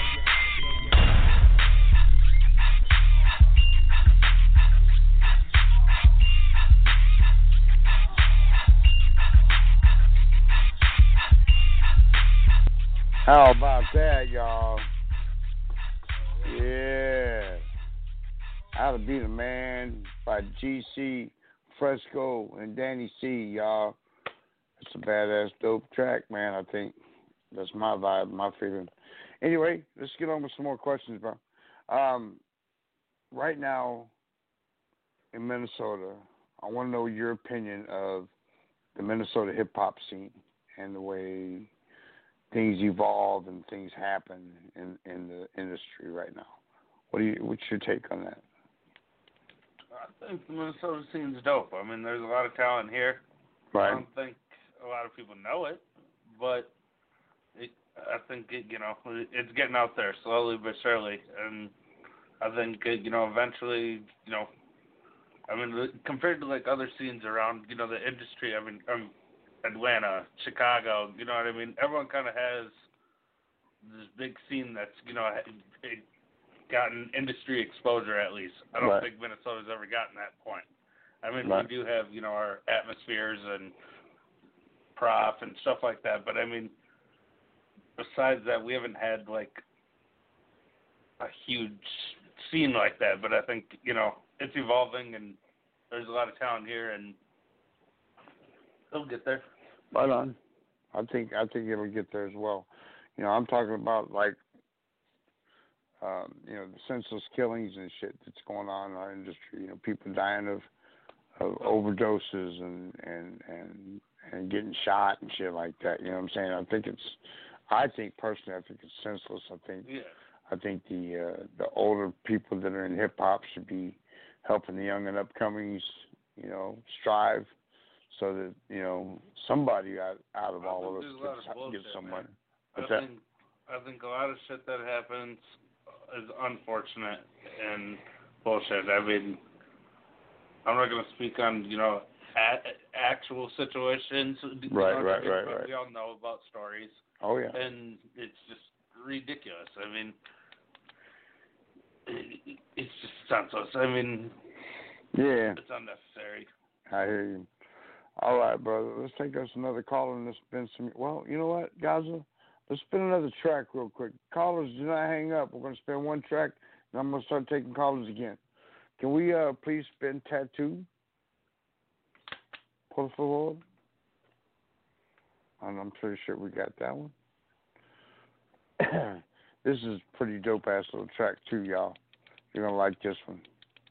How about that, y'all? Yeah. How to Be the Man by G C, Fresco, and Danny C, y'all. It's a badass, dope track, man, I think. That's my vibe, my feeling. Anyway, let's get on with some more questions, bro. Um, right now in Minnesota, I want to know your opinion of the Minnesota hip-hop scene and the way things evolve and things happen in, in the industry right now. What do you? What's your take on that? I think the Minnesota scene's dope. I mean, there's a lot of talent here. Right. I don't think a lot of people know it, but it, I think it, you know, it's getting out there slowly but surely, and I think it, you know, eventually, you know, I mean, compared to like other scenes around, you know, the industry. I mean, um, Atlanta, Chicago, you know what I mean? Everyone kind of has this big scene that's, you know, gotten industry exposure at least. I don't right. think Minnesota's ever gotten that point. I mean, right. we do have, you know, our atmospheres and prof and stuff like that, but I mean, besides that, we haven't had like a huge scene like that, but I think, you know, it's evolving and there's a lot of talent here and it'll get there. Right on. I think I think it'll get there as well. You know, I'm talking about like, um, you know, the senseless killings and shit that's going on in our industry. You know, people dying of, of overdoses and, and and and getting shot and shit like that. You know what I'm saying? I think it's. I think personally, I think it's senseless. I think. Yeah. I think the uh, the older people that are in hip hop should be helping the young and upcomings. You know, strive. So that, you know, somebody out, out of all of us gets, gets some money. I What's that? think, I think a lot of shit that happens is unfortunate and bullshit. I mean, I'm not going to speak on, you know, a- actual situations. Right, know, right, right, but right. We all know about stories. Oh, yeah. And it's just ridiculous. I mean, it, it's just senseless. I mean, yeah, it's unnecessary. I hear you. All right, brother. Let's take us another caller and let's spin some. Well, you know what, Gaza? Let's spin another track real quick. Callers, do not hang up. We're going to spin one track, and I'm going to start taking callers again. Can we uh, please spin Tattoo? Por favor. And I'm pretty sure we got that one. This is a pretty dope-ass little track, too, y'all. You're going to like this one.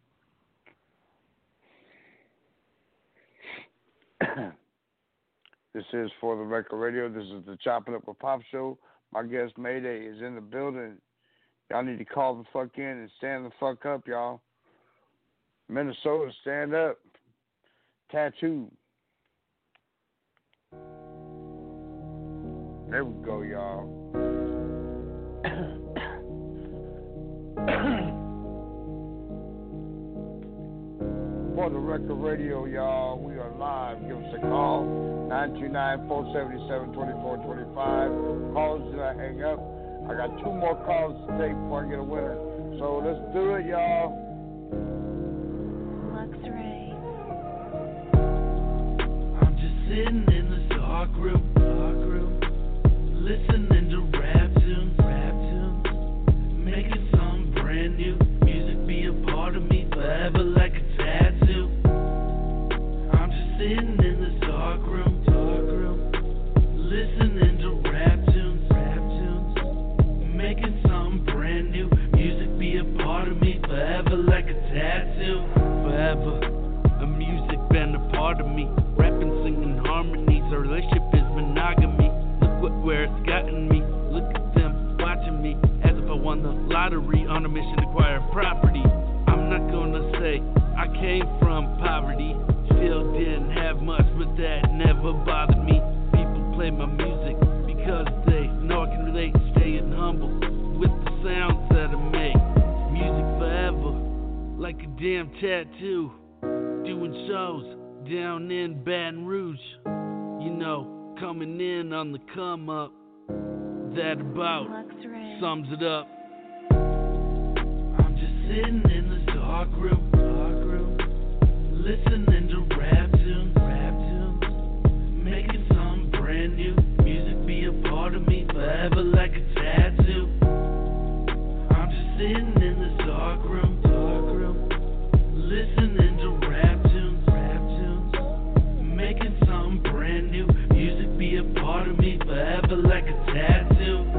This is For the Record Radio. This is the Chopping Up with Pop show. My guest Mayday is in the building. Y'all need to call the fuck in and stand the fuck up, y'all. Minnesota, stand up. Tattoo. There we go, y'all. For the Record Radio, y'all, we are live. Give us a call, nine two nine, four seven seven, two four two five. Calls, do not hang up. I got two more calls to take before I get a winner. So let's do it, y'all. Luxray. I'm just sitting in the dark room, dark room, listening to rap tunes, rap tunes, making something brand new. Music be a part of me forever like a tattoo. I'm just sitting in the dark room, dark room, listening to rap tunes, rap tunes, making something brand new. Music be a part of me forever like a tattoo. Forever, the music been a part of me. Rapping, singing harmonies, our relationship is monogamy. Look what, where it's gotten me. Look at them watching me as if I won the lottery. on a mission to acquire property. I'm not gonna say I came from poverty. Still didn't have much, but that never bothered me. People play my music because they know I can relate. Staying humble with the sounds that I make. Music forever, like a damn tattoo. Doing shows down in Baton Rouge. You know, coming in on the come up. That about sums it up. I'm just sitting in the dark room, dark room, listening to rap tunes, rap tunes, making something brand new. Music be a part of me forever like a tattoo. I'm just sitting in the dark room, dark room, listening to rap tunes, rap tunes, making something brand new. Music be a part of me forever like a tattoo.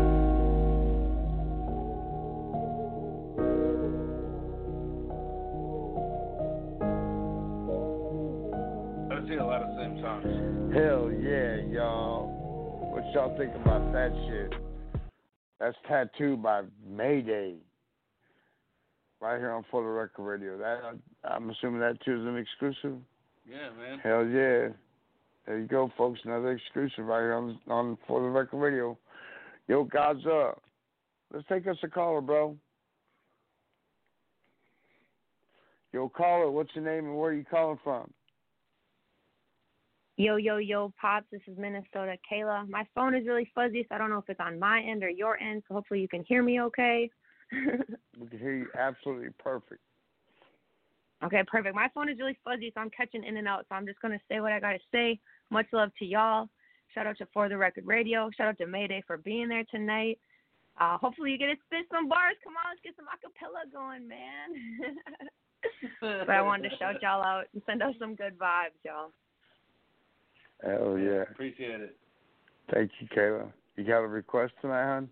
I see a lot of same songs. Hell yeah, y'all. What y'all think about that shit? That's Tattoo by Mayday. Right here on For the Record Radio. That I'm assuming that too is an exclusive? Yeah, man. Hell yeah. There you go, folks. Another exclusive right here on, on For the Record Radio. Yo, God's up. Let's take us a caller, bro. Yo, caller, what's your name and where are you calling from? Yo, yo, yo, Pops. This is Minnesota Kayla. My phone is really fuzzy, so I don't know if it's on my end or your end, so hopefully you can hear me okay. We can hear you absolutely perfect. Okay, perfect. My phone is really fuzzy, so I'm catching in and out, so I'm just going to say what I got to say. Much love to y'all. Shout out to For the Record Radio. Shout out to Mayday for being there tonight. Uh, hopefully you get to spit some bars. Come on, let's get some acapella going, man. But I wanted to shout y'all out and send out some good vibes, y'all. Hell yeah. Appreciate it. Thank you, Kayla. You got a request tonight, hon?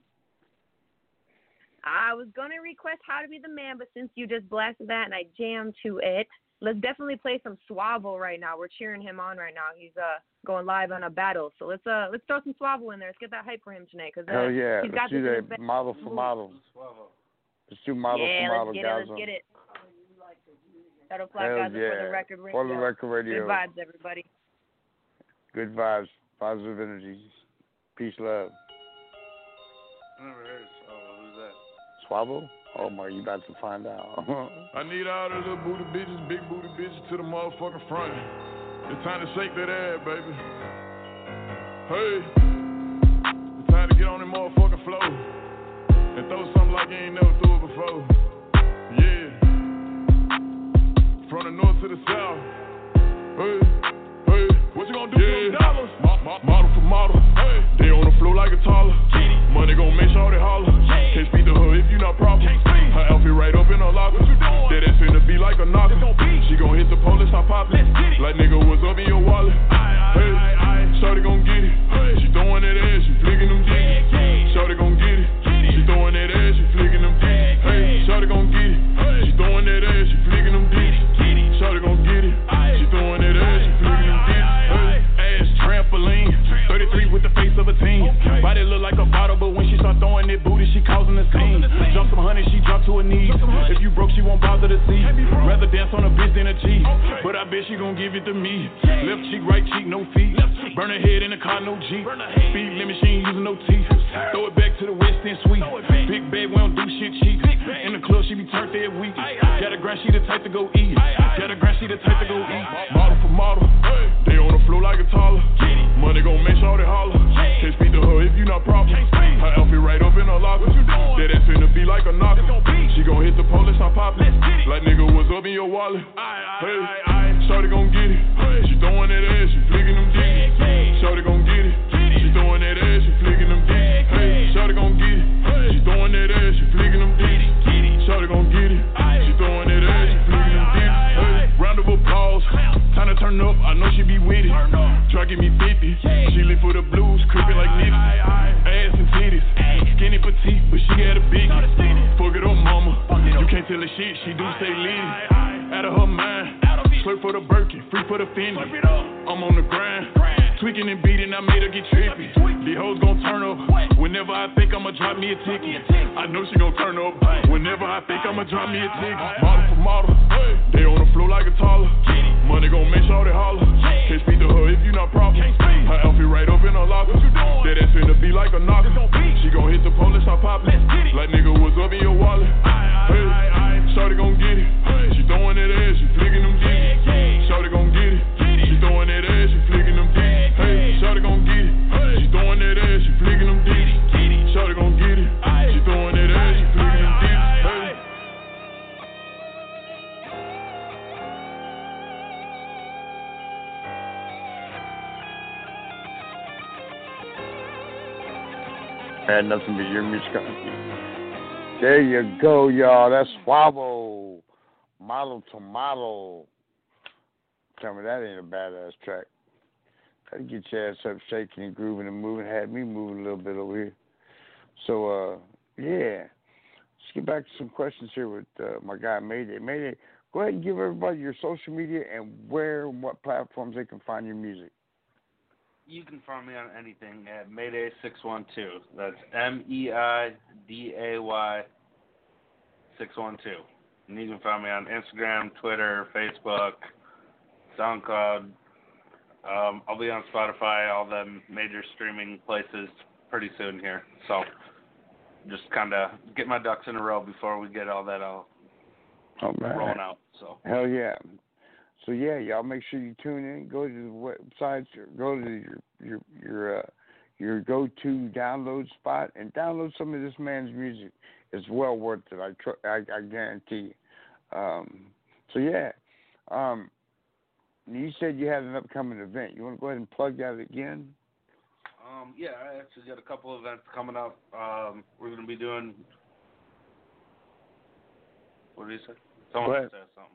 I was going to request How to Be the Man, but since you just blasted that and I jammed to it, let's definitely play some Suavo right now. We're cheering him on right now. He's uh going live on a battle. So let's uh let's throw some Suavo in there. Let's get that hype for him tonight. Cause, uh, Hell yeah. He's Let's got do this that model for model. Let's do model yeah, for model, let's get guys. it. Let's get it. Shadow Flag Hell guys yeah. For the Record Radio. For the Record Radio. Good vibes, everybody. Good vibes. Positive energy. Peace, love. I never heard of Suavo. Who's that? Suavo? Oh my, you about to find out. I need all the little booty bitches, big booty bitches to the motherfucking front. It's time to shake that ass, baby. Hey, it's time to get on that motherfucking floor and throw something like you ain't never threw it before. Yeah. From the north to the south. Hey, hey, what you gonna do yeah. for them dollars? Mo- mo- model for model. Hey, they on the floor like a toddler. Money gon' make sure they holler. Can't speak to her if you not proper. Her outfit right up in her locker. That ass finna be like a knocker. She gon' hit the police, I pop it. Like nigga, what's up in your wallet? Hey, shorty gon' get it. She throwing that ass, she flicking them dicks. Shorty gon' get it. She throwing that ass, she flicking them dicks. Hey, shorty gon' get it. She throwing that ass, she flicking them dicks. Shorty gon' get it. She throwing that ass, she flicking them dicks. Hey, ass trampoline. thirty-three with the face of a teen. Body look like a bottle, but when she start throwing that booty, she causing a scene. Jump some honey, she drop to her knees. If you broke, she won't bother to see. Rather dance on a bitch than a G. But I bet she gon' give it to me. Left cheek, right cheek, no feet. Burn her head in the car, no Jeep. Speed limit, she ain't using no teeth. Throw it back to the West End suite. Big bag, we don't do shit cheap. In the club, she be turned every week. Got a grind, she the type to go eat. Got a grind, she the type to go eat. Model for model. They on the floor like a toddler. Money gon' make sure they holler. Can't speak to her if you not proper. Her outfit right up in her locker. That ass finna be like a knocker. She gon' hit the police, I pop it. Like nigga, what's up in your wallet? Hey, shorty gon' get it. She throwing that ass, she flicking them dicks. Shorty gon' get it. She throwing that ass, she flicking them dicks. Hey, shorty gon' get it. She throwing that ass, she flicking them dicks. Shorty gon' get it. She throwing that ass, she flicking them dicks. Hey, round of applause. Time to turn up, I know she be with it. Try give me fifty. She live for the blues, creeping like Nipsey. Ass and titties, skinny petite, but she had a big. Fuck it up, mama. You can't tell her shit, she do stay lit. Out of her mind. Twerk for the Birkin, free for the Fendi. I'm on the grind, tweaking and beating, I made her get trippy. These hoes gon' turn up whenever I think I'ma drop me a ticket. I know she gon' turn up whenever I think I'ma drop me a ticket. Model for model, they on the floor like a toddler. Money gon' make sure they holler. Can't speak to her if you not proper. Her outfit right up in her locker. That ass finna be like a knocker. She gon' hit the police, I pop it. Like nigga, what's up in your wallet? Hey, shawty gon' get it. She throwing that ass, she flicking them digits. Shawty gon' get it. She throwing that ass, she flicking them digits. Hey, shawty gon' get it. She throwing that ass, she flicking them digits. Shawty gon' get it. She throwing that ass, she flicking them digits. Hey. Had nothing but your music. There you go, y'all. That's Swavo. Model to model. Tell me that ain't a badass track. Gotta get your ass up shaking and grooving and moving. Had me moving a little bit over here. So, uh, yeah. Let's get back to some questions here with uh, my guy Mayday. Mayday, go ahead and give everybody your social media and where and what platforms they can find your music. You can find me on anything at Mayday six one two. That's M E I D A Y six one two. And you can find me on Instagram, Twitter, Facebook, SoundCloud. Um, I'll be on Spotify, all the major streaming places pretty soon here. So just kind of get my ducks in a row before we get all that all all right. rolling out. So hell yeah. So yeah, y'all make sure you tune in. Go to the websites, or go to your your your uh, your go-to download spot and download some of this man's music. It's well worth it. I tr- I, I guarantee you. Um, so yeah, um, you said you had an upcoming event. You want to go ahead and plug that again? Um, yeah, I actually got a couple of events coming up. Um, we're going to be doing. What did you say? Someone said something.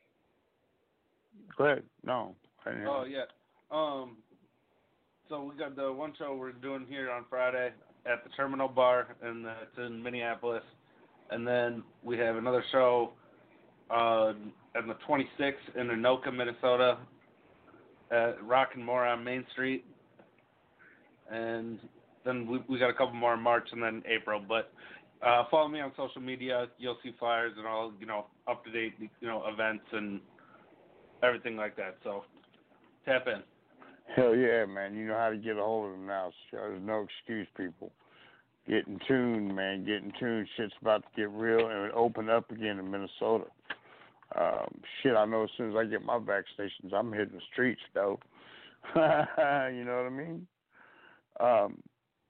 Go ahead. No. I didn't Oh, yeah. Um, so we got the one show we're doing here on Friday at the Terminal Bar, and it's in Minneapolis. And then we have another show uh, on the twenty-sixth in Anoka, Minnesota, at Rock and More on Main Street. And then we we got a couple more in March and then April. But uh, follow me on social media. You'll see flyers and all, you know, up-to-date, you know, events and everything like that. So tap in. Hell yeah, man. You know how to get a hold of them now. So there's no excuse, people. Get in tune, man. Get in tune. Shit's about to get real and open up again in Minnesota. Um, shit, I know as soon as I get my vaccinations, I'm hitting the streets, though. You know what I mean? Um,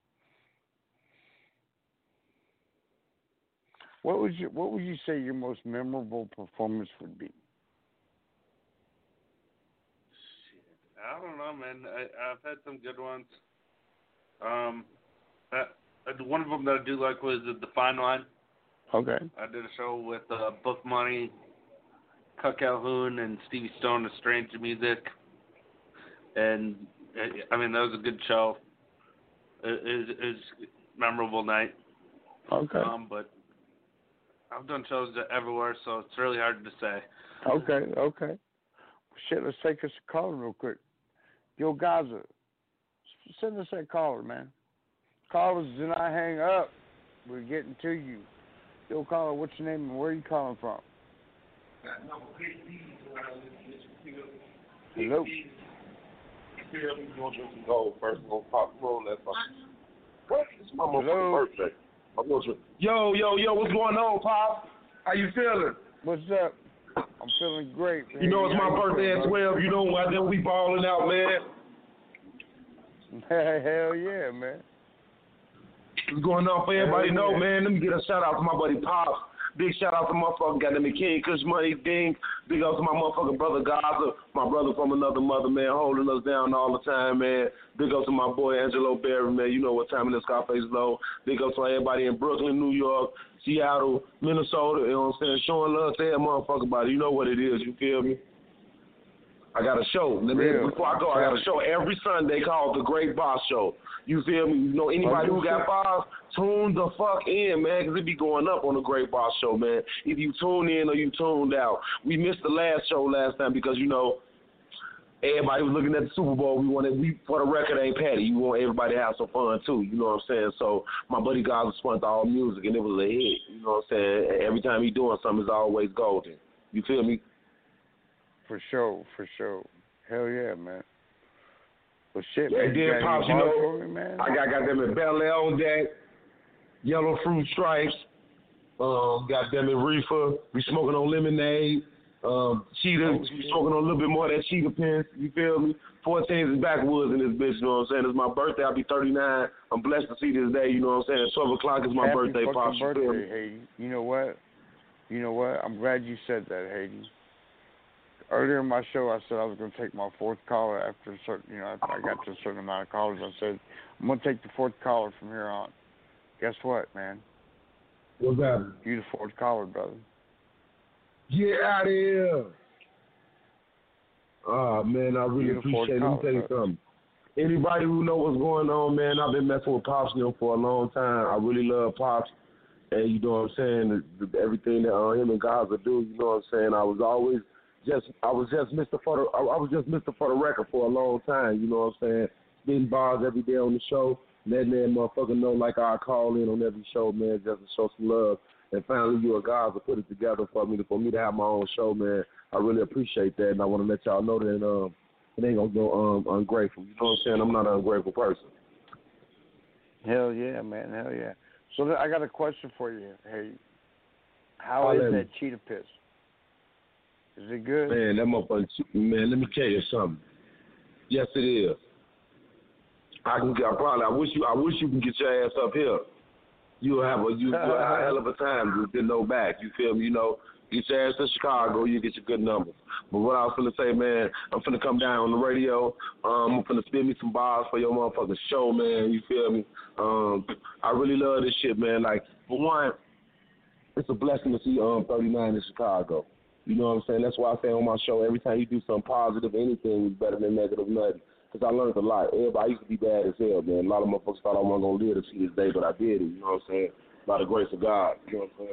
what would you What would you say your most memorable performance would be? I don't know, man. I, I've had some good ones. Um, I, one of them that I do like was the Fine Line. Okay. I did a show with uh, Book Money, Cut Calhoun, and Stevie Stone of Strange Music. And, I mean, that was a good show. It, it, it was a memorable night. Okay. Um, but I've done shows everywhere, so it's really hard to say. Okay, okay. Shit, let's take us a caller real quick. Yo, Gaza, send us that caller, man. Callers, do not hang up. We're getting to you. Yo, caller, what's your name and where are you calling from? Hello. Go first, go pop roll that fucking. What? It's my motherfucking birthday. I'm going to. Yo, yo, yo, what's going on, Pop? How you feeling? What's up? I'm feeling great, man. You know it's my birthday at twelve. You know why then we balling out, man. Hell yeah, man. What's going on for everybody? Know, man. Let me get a shout out to my buddy Pop. Big shout out to motherfucking goddamn King Kush Money Ding. Big up to my motherfucking brother Gaza, my brother from another mother, man, holding us down all the time, man. Big up to my boy Angelo Berry, man. You know what time it is, Scarface Low. Big up to everybody in Brooklyn, New York, Seattle, Minnesota, you know what I'm saying? Showing love to that motherfucker body. You know what it is, you feel me? I got a show. Let me, Real. before I go, I got a show every Sunday called The Great Boss Show. You feel me? You know, anybody who got bars, tune the fuck in, man, because it be going up on The Great Boss Show, man. If you tune in or you tuned out. We missed the last show last time because, you know, everybody was looking at the Super Bowl. We wanted, we for the record, ain't petty. You want everybody to have some fun, too. You know what I'm saying? So my buddy Gaza sponsored all music, and it was a hit. You know what I'm saying? Every time he doing something, it's always golden. You feel me? For sure, for sure. Hell yeah, man. Well, shit, Yeah, man. You then got Pops, any you bars know, for me, man? I got got them in Bel Air on deck, Yellow Fruit Stripes, um, got them in Reefer. We smoking on lemonade. Um, Cheetah, Oh, we shit. smoking on a little bit more of that Cheetah Pins. You feel me? fourteens is backwoods in this bitch. You know what I'm saying? It's my birthday. I'll be thirty-nine. I'm blessed to see this day. You know what I'm saying? twelve o'clock is my Happy birthday, fucking Pops. You feel me? birthday, Haiti. You know what? You know what? I'm glad you said that, Haiti. Earlier in my show, I said I was going to take my fourth caller after a certain, you know, after I got to a certain amount of callers. I said, I'm going to take the fourth caller from here on. Guess what, man? What's that? You the fourth caller, brother. Get out of here. Oh, man, I really You're the fourth appreciate it. Let me caller, tell you brother. something. Anybody who know what's going on, man, I've been messing with Pops you know, for a long time. I really love Pops. And you know what I'm saying? The, the, everything that uh, him and Gaza do, you know what I'm saying? I was always just, I was just Mister For the, I, I was just Mister For the record for a long time, you know what I'm saying? Spitting bars every day on the show, letting that motherfucker know like I call in on every show, man, just to show some love. And finally, you and Gaza put it together for me, to, for me to have my own show, man. I really appreciate that, and I want to let y'all know that um, it ain't gonna go um, ungrateful. You know what I'm saying? I'm not an ungrateful person. Hell yeah, man. Hell yeah. So th- I got a question for you. Hey, how I'll is let that me- cheetah piss? Is it good? Man, that motherfucker, man, let me tell you something. Yes, it is. I can get, I probably, I wish you, I wish you can get your ass up here. You'll have a, you, you'll have a hell of a time with no back. You feel me? You know, get your ass to Chicago, you get your good numbers. But what I was finna say, man, I'm finna come down on the radio. Um, I'm finna spin me some bars for your motherfucking show, man. You feel me? Um, I really love this shit, man. Like, for one, it's a blessing to see um thirty-nine in Chicago. You know what I'm saying? That's why I say on my show, every time you do something positive, anything is better than negative nothing. Because I learned a lot. Everybody used to be bad as hell, man. A lot of motherfuckers thought I wasn't going to live to see this day, but I did it. You know what I'm saying? By the grace of God. You know what I'm saying?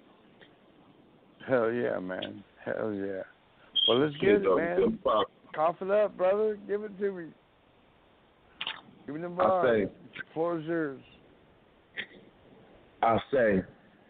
Hell yeah, man. Hell yeah. Well, let's Shit, get it, though. man. Cough it up, brother. Give it to me. Give me the I bar. say, The floor is yours. I say,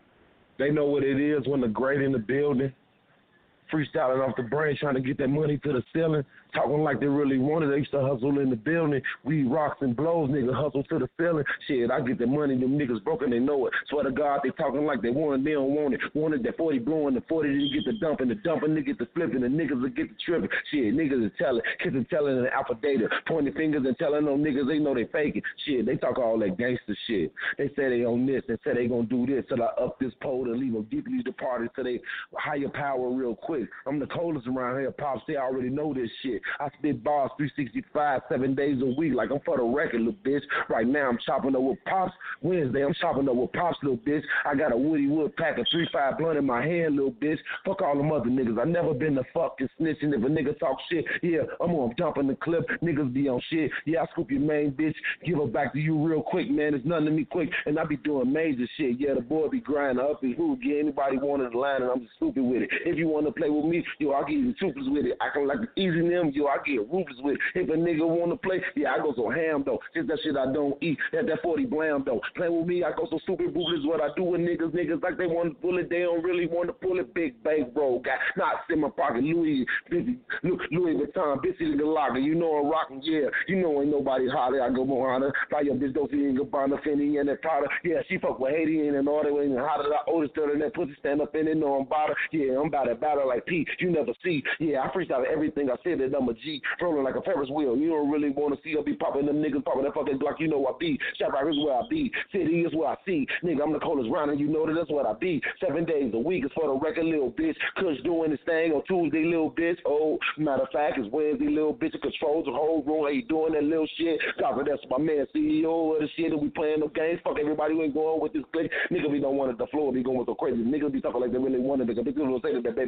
they know what it is when the great in the building, freestyling off the brain, trying to get that money to the ceiling, talking like they really want it. They used to hustle in the building. We rocks and blows, nigga, hustle to the ceiling. Shit, I get the money, them niggas broken, they know it. Swear to God, they talking like they want it, they don't want it. Wanted that forty blowing, the forty didn't get the dumping, the dumping, nigga get the flipping, the niggas will get the tripping. Shit, niggas is telling, kids are telling an alpha data, pointing fingers and telling them niggas they know they faking. Shit, they talk all that gangster shit. They say they on this, they say they gonna do this, till I up this pole and leave them deeply departed to they higher power real quick. I'm the coldest around here, Pops, they already know this shit. I spit bars three sixty-five, seven days a week, like I'm for the record, little bitch. Right now I'm chopping up with Pops. Wednesday I'm chopping up with Pops, little bitch. I got a Woody Wood pack of three five blunt in my hand, little bitch. Fuck all them other niggas. I never been the fucking snitching. If a nigga talk shit, yeah, I'm gonna dump in the clip. Niggas be on shit. Yeah, I scoop your main bitch. Give her back to you real quick, man. It's nothing to me quick. And I be doing major shit. Yeah, the boy be grinding up his hoop. Get anybody wanted the line and I'm just stupid with it. If you wanna play with me, yo, I get you toothless with it. I can like easy them, yo, I get ruthless with it. If a nigga wanna play, yeah, I go so ham though. Just that shit I don't eat. That that forty blam though. Play with me, I go so stupid ruthless. What I do with niggas, niggas like they want to pull it, they don't really want to pull it. Big bank bro, got not in my pocket. Louis, busy, Louis Vuitton, busy in the locker. You know I'm rocking, yeah. You know ain't nobody hotter. I go more hotter. Buy your bitch Dolce and Gabbana, Fendi and that powder. Yeah, she fuck with Haiti and all that. Ain't hotter than I oldest than that pussy stand up in it. Know I'm about her. Yeah, I'm about to battle like P. You never see. Yeah, I freestyle everything I said that I'm a G. Rolling like a Ferris wheel. You don't really want to see her be popping them niggas popping that fucking Glock. You know I be. Shop Rock is where I be. City is where I see. Nigga, I'm the coldest round and you know that that's what I be. Seven days a week is for the record, little bitch. Kush doing his thing on Tuesday, little bitch. Oh, matter of fact, it's Wednesday, little bitch. It controls the whole room. How you doing that little shit? God, that's my man, C E O of the shit. And we playing no games. Fuck everybody who ain't going with this click. Nigga, we don't want it. The floor be going so crazy. Niggas be talking like they really want it. Because bitches will say that, baby, I'm going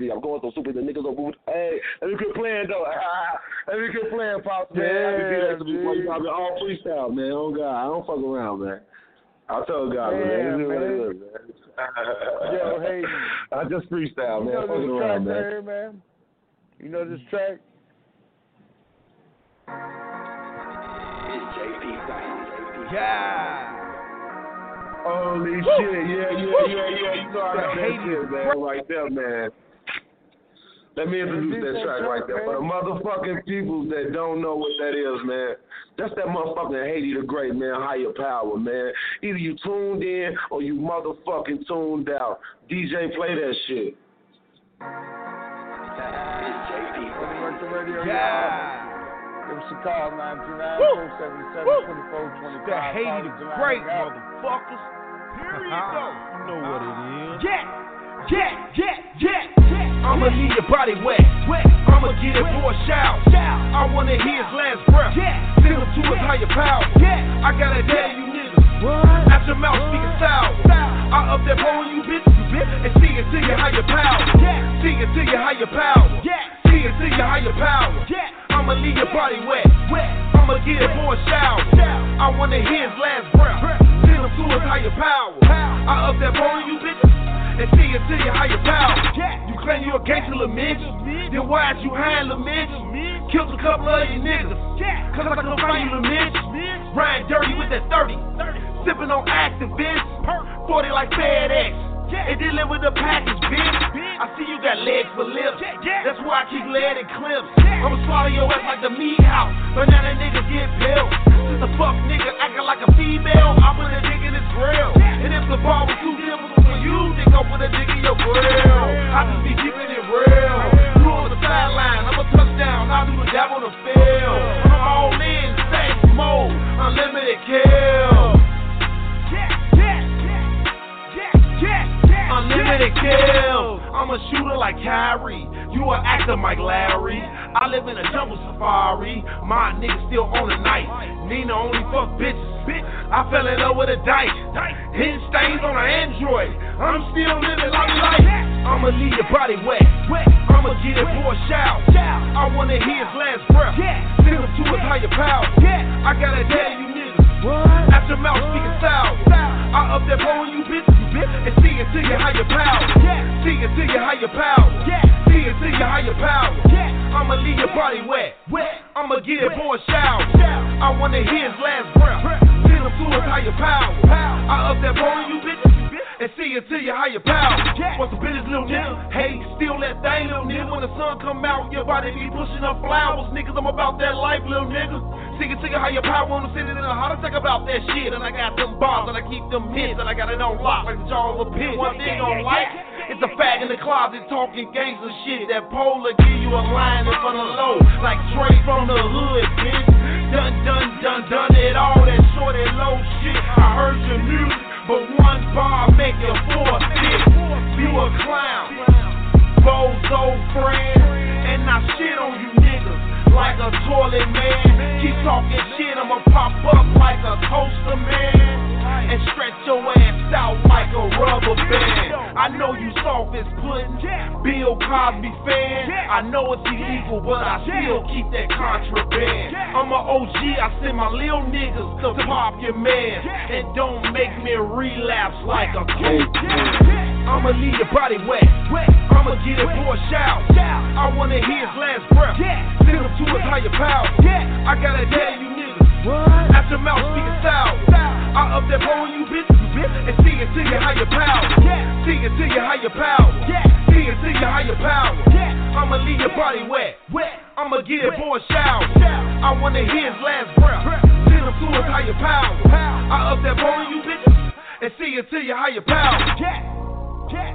so stupid. The niggas are moving. Hey, let me quit playing though. Let me quit playing, Pops. Man, Yeah, I can do that to dude. me. All freestyle, man. Oh God, I don't fuck around, man. I told God, Yeah, man. This is what man. it is, man. Yo, hey. I just freestyle, You man. know Fucking this track around, right man. here, man? You know this track? Yeah. Holy Woo. shit, yeah, yeah, yeah, yeah. You know I got The that Haiti shit, man, right there, man. Let me introduce that track right there. For the motherfucking people that don't know what that is, man, that's that motherfucking Haiti the Great, man, higher power, man. Either you tuned in or you motherfucking tuned out. D J, play that shit. Yeah. Give us a call, nine two nine, four seven seven, two four two five. The Haiti the Great, motherfuckers. Here we go. You know what it is. Yeah, yeah, yeah, yeah, yeah. I'ma leave your body wet, wet. I'ma get it for a shout. I wanna hear his last breath. Yeah. Send him to his higher power. Yeah. I gotta tell you niggas. What? Out your mouth speaking sour. I up that pole you bitches, bitch, and see it to your higher power. Yeah. See it to your higher power. Yeah. See it to your higher power. Yeah. I'ma leave your body wet, wet. I'ma get it for a shower. I wanna hear his last breath. Send him to his higher power. I up that pole you bitches, and see it to your higher power. You claim you a gangster, little midget. Then why is you high, little midget? Killed a couple of you niggas. Cause I couldn't find you, little midget. Riding dirty with that thirty. Sipping on activists. forty like FedEx. And deliver the package, bitch. I see you got legs for lips. That's why I keep lead and clips. I'ma swallow your ass like the meat house. But now that nigga get built. Since the fuck nigga acting like a female, I put a dick in his grill. And if the ball was too difficult for you, then go put a dick in your grill. I just be keeping it real. You on the sideline, I'm a touchdown. I do the dab on the field. I'm all in, same mode, unlimited kill. Unlimited kills. I'm a shooter like Kyrie. You an actor, Mike Larry. I live in a jungle safari. My nigga still on the night. Nina only fuck bitches. I fell in love with a dyke. Hitting stains on an Android. I'm still living like life. I'ma leave your body wet. I'ma get it for a shout. I wanna hear his last breath. Send him to his higher power. I gotta tell you niggas. Out your mouth speaking sour. I up that pole you bitches, and see it to your higher power. See it to your higher power. See it to your higher power. I'ma leave your body wet. I'ma get it for a shower. I wanna hear his last breath. Send him to his higher power. I up that pole you bitches, and see it to your higher power. What's the business, little nigga? Hey, steal that thing, little nigga. When the sun come out, your body be pushing up flowers, niggas. I'm about that life, little nigga. See it to your higher power. I'm sitting in a heart attack about that shit. And I got them bars, and I keep them hits, and I got it on lock like the jaw of a pit. One thing on like, it's a fag in the closet talking gangster shit. That pole will give you a line in front of low, like Dre from the hood, bitch. Done, done, done, done it all. That short and low shit. I heard your music, but one bar make you forfeit. You a clown, bozo friend, and I shit on you niggas like a toilet man. Keep talking shit, I'ma pop up like a toaster man and stretch your ass out like a rubber band. I know you soft as pudding, Bill Cosby fan. I know it's illegal, but I still keep that contraband. I'm a O G, I send my little niggas to pop your man, and don't make me relapse like a coke. I'ma leave your body wet. I'ma get it for a shout. I wanna hear his last breath. Send him to his higher power. I gotta tell you niggas. Out your mouth speaking sour. I up that pole you bitches, and see it to your higher power. See it to your higher power. See it to your higher power. I'ma leave your body wet. I'ma get it for a shower. I wanna hear his last breath. Send him to his higher power. I up that pole you bitches, and see it to your higher power. Yeah.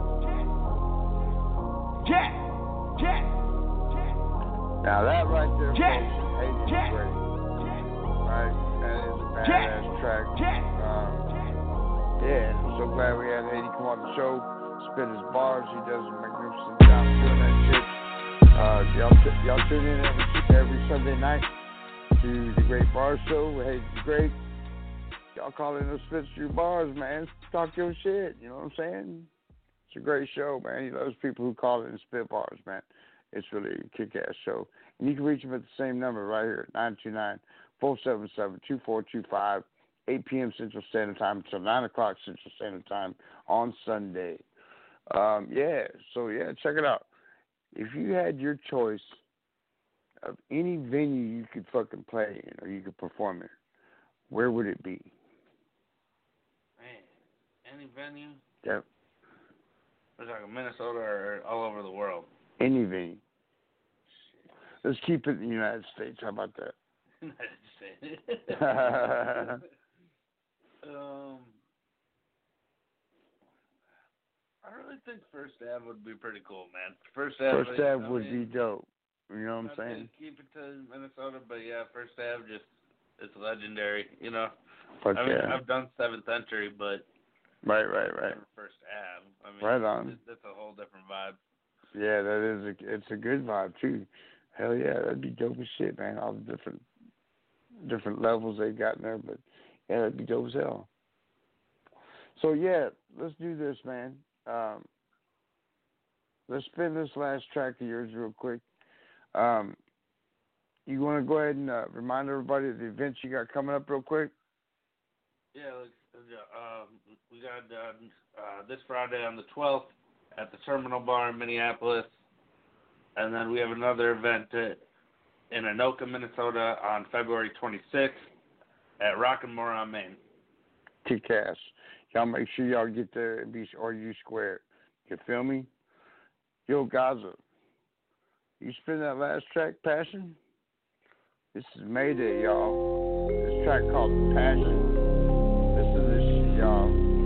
Yeah. Yeah. Now that right there, Yeah. folks, is Haiti the Great. Right? That is a badass track. Um, yeah, I'm so glad we had Haiti come on the show, spit his bars. He does a magnificent job doing that shit. Uh, y'all, t- y'all tune in every, every Sunday night to the Great Bar Show with Haiti the Great. Y'all call in those spits your bars, man. Talk your shit. You know what I'm saying? It's a great show, man. He loves people who call it and spit bars, man. It's really a kick-ass show. And you can reach him at the same number right here, nine two nine, four seven seven, two four two five, eight p.m. Central Standard Time until nine o'clock Central Standard Time on Sunday. Um, yeah, so, yeah, check it out. If you had your choice of any venue you could fucking play in or you could perform in, where would it be? Man, any venue? Yep. We're talking Minnesota or all over the world? Any venue. Let's keep it in the United States. How about that? United States. um, I really think First Ave would be pretty cool, man. First Ave, First Ave I would mean, be dope. You know what I'm I'd saying? Keep it to Minnesota, but yeah, First Ave just it's legendary. You know. Fuck I mean, yeah. I've done Seventh Century, but Right, right, right. First Ave. I mean, Right on. That's a whole different vibe. Yeah, that is a, it's a good vibe too. Hell yeah, that'd be dope as shit, man. All the different different levels they got in there, but yeah, that'd be dope as hell. So yeah, let's do this, man. Um, let's spin this last track of yours real quick. Um, you want to go ahead and uh, remind everybody of the events you got coming up real quick? Yeah, like, uh, we got uh, uh, this Friday on the twelfth at the Terminal Bar in Minneapolis. And then we have another event uh, in Anoka, Minnesota on February twenty-sixth at Rockin' More on Main. Kick-ass. Y'all make sure y'all get there and be or you square. You feel me? Yo, Gaza, you spin that last track, Passion? This is Mayday, y'all. This track called Passion. Listen to this shit, y'all.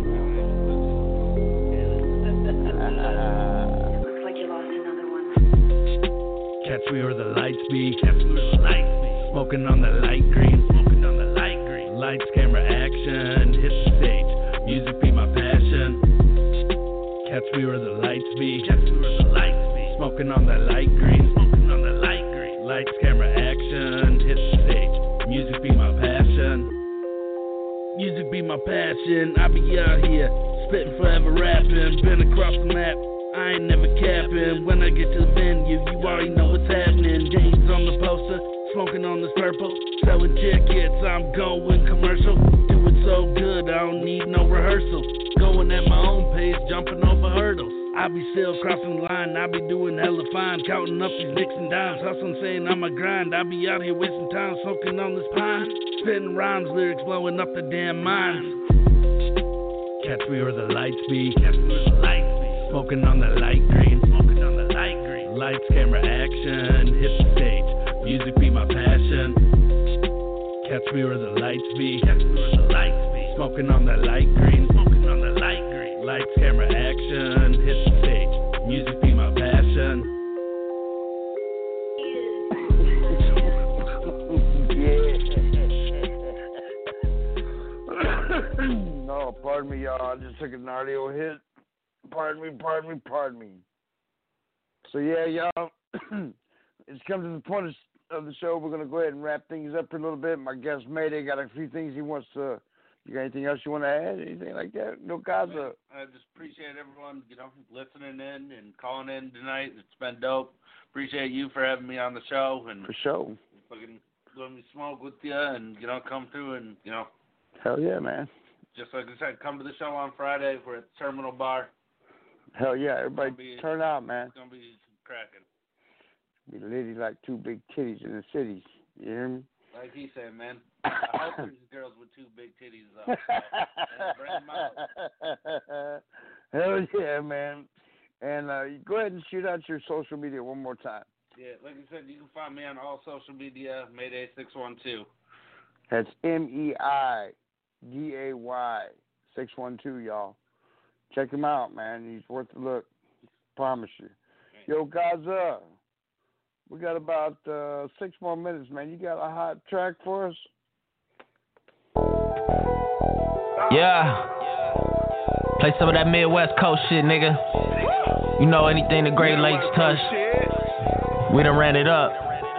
Looks like you lost another one. Catch me where the lights be. Catch me where the lights be. Smoking on the light green. Smoking on the light green. Lights, camera, action. Hit the stage. Music be my passion. Catch me where the lights be. Catch me where the lights be. Smoking on the light green. Smoking on the light green. Lights, camera, action. Hit the stage. Music be my passion. Music be my passion. I be out here spitting forever rapping. Been across the map. I ain't never capping. When I get to the venue, you already know what's happening. James on the poster, smoking on this purple, selling tickets. I'm going commercial. Do it so good, I don't need no rehearsal. Going at my own pace, jumping over hurdles. I be still crossing the line, I be doing hella fine, counting up these nicks and dimes. Hustling, saying I'm a grind. I be out here wasting time, smoking on this pine, spitting rhymes, lyrics blowing up the damn minds. Catch me where the lights be. Catch me where the lights be. Smoking on the light green. Smoking on the light green. Lights, camera, action. Hit the stage. Music be my passion. Catch me where the lights be. Catch me where the lights be. Smoking on the light green. Smoking on the light green. Lights, camera, action. Hit the stage. Music be my passion. No, pardon me, y'all. I just took an audio hit. Pardon me, pardon me, pardon me. So, yeah, y'all, it's come to the point of, of the show. We're going to go ahead and wrap things up for a little bit. My guest, Mayday, got a few things he wants to. You got anything else you want to add? Anything like that? No, guys. Uh, I just appreciate everyone, you know, listening in and calling in tonight. It's been dope. Appreciate you for having me on the show. And for sure. Fucking let me smoke with you and, you know, come through and, you know. Hell yeah, man. Just like I said, come to the show on Friday. We're at the Terminal Bar. Hell yeah, everybody be, turn out, man. It's going to be cracking. Be litty like two big titties in the cities. You hear me? Like he said, man. I hope there's girls with two big titties up. So, bring them out. Hell yeah, man. And uh, go ahead and shoot out your social media one more time. Yeah, like I said, you can find me on all social media, Mayday six one two. That's M E I D A Y six one two, y'all. Check him out, man. He's worth a look. Promise you. Yo, Gaza, we got about uh, six more minutes, man. You got a hot track for us? Yeah. Play some of that Midwest Coast shit, nigga. You know anything the Great Lakes touch, we done ran it up. Run it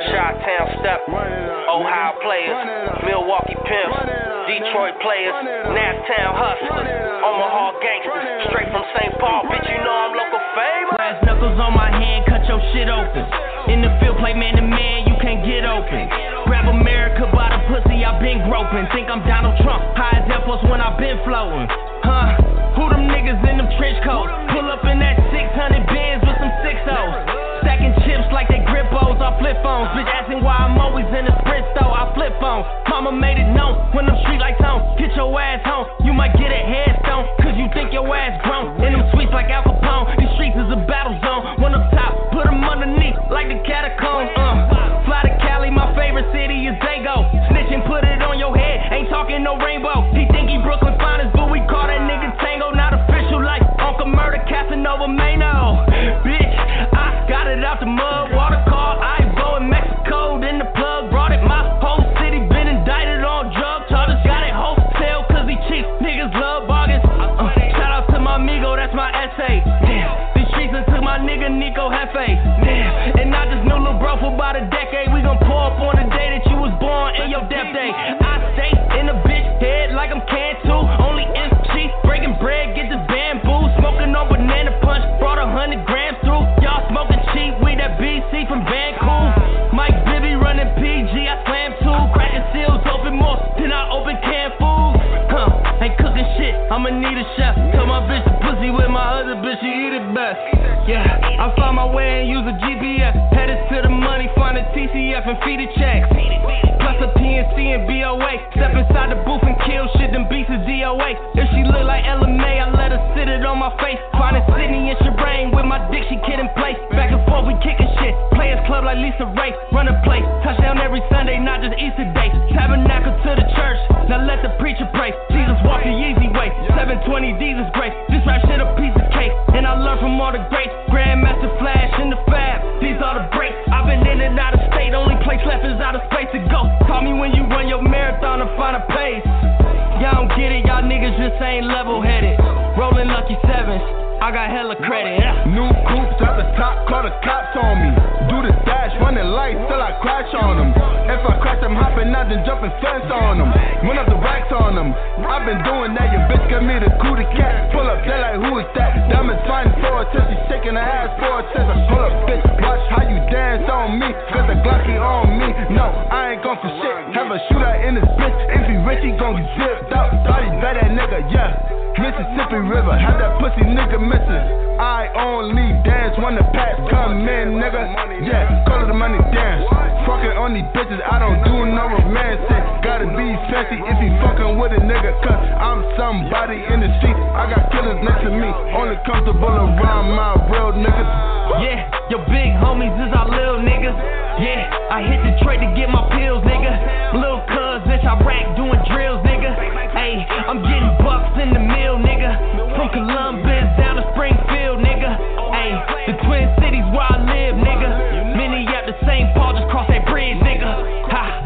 Chi-Town Step, Ohio players, Milwaukee Pimps, Detroit players, Naptown hustlers, Omaha gangsters, straight from Saint Paul, bitch, you know I'm local famous. Brass knuckles on my hand, cut your shit open. In the field, play man to man, you can't get open. Grab America by the pussy, I been groping. Think I'm Donald Trump, high as Air Force when I been floating. Huh? Who them niggas in them trench coats? Pull up in that six hundred Benz with some six O's. Stacking chips like they grippos off flip phones. Bitch asking why I'm always in the sprint store, I flip phones. Mama made it known when them street lights on. Get your ass home, you might get a headstone, cause you think your ass grown. In them sweets like Al Capone, these streets is a battle zone. One up top, put them underneath like the catacombs. Uh, fly to Cali, my favorite city is Dago. Snitch and put it on your head, ain't talking no rainbow. He think he Brooklyn finest, but we call that nigga Tango. Not official like Uncle Murder, Casanova Mano. Bitch, I got it out the mud, water car, Ivo in Mexico, then the plug brought it. My whole city been indicted on drug charges. Got it wholesale cause he cheap, niggas love bargains. Uh, shout out to my amigo, that's my essay. Damn, these streets and took my nigga Nico Hefe. Damn, and I just knew Lil Bro for about a decade. We gon' pull up on the day that you was born in your death day. I stay in a bitch head like I'm can too. Only M C breaking bread, get this bamboo. Smoking on banana punch, brought a hundred grams through. Y'all smoking cheap, we that B C from Vancouver. Mike Bibby running P G, I slam two. Cracking seals open more than I open canned food. Huh, ain't cooking shit, I'ma need a chef. Tell my bitch to pussy with my other bitch, she eat it best. Yeah, I found my way and use a G P S. Headed to the money, find a T C F and feed it checks. Plus a P N C and B O A. Step inside the booth and kill shit, them beats is D O A. If she look like Ella May, I let her sit it on my face. Finding Sydney and Shireen with my dick, she kid in place. Back and forth, we kicking shit. Players club like Lisa Ray. Run a place, touchdown every Sunday, not just Easter Day. Tabernacle to the church, now let the preacher pray. Jesus walk the easy way, seven twenty D's is great. This rap shit a piece of cake, and I learned from all the greats. Grandmaster Flash in the fab, these are the breaks. I've been in and out of state, only place left is out of space to go. Call me when you run your marathon and find a pace. Y'all don't get it, y'all niggas just ain't level-headed. Rolling lucky sevens, I got hella credit. New coops at the top, call the cops on me. Do the dash, running lights till I crash on them. If I crash, I'm hopping out and jumping fence on them. Run up the racks on them. I've been doing that, your bitch got me the cootie cat. Pull up, they like, who is that? Diamonds fighting for a test, she shaking her ass for a test. Pull up, bitch, watch how you dance on me. Cause the Glocky on me. No, I ain't gon' for shit. Have a shootout in this bitch. If he rich, he gon' get zipped out. Thought he bet that nigga, yeah. Mississippi River, had that pussy nigga missing. I only dance when the packs come in, nigga. Yeah, call it the money dance. Fucking on these bitches, I don't do no romancing. Gotta be fancy if he fucking with a nigga, cause I'm somebody in the street. I got killers next to me, only comfortable around my real niggas. Yeah, your big homies is our little niggas. Yeah, I hit Detroit to get my pills, nigga. Lil' cuz in Chirac doing drills, nigga. Ayy, I'm getting bucks in the mill, nigga. From Columbus down to Springfield, nigga. Ayy, the Twin Cities where I live, nigga. Minneapolis, Saint Paul, just cross that bridge, nigga. Ha.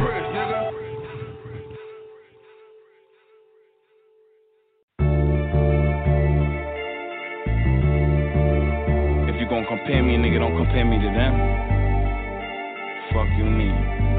If you gon' compare me, nigga, don't compare me to them. Fuck you mean?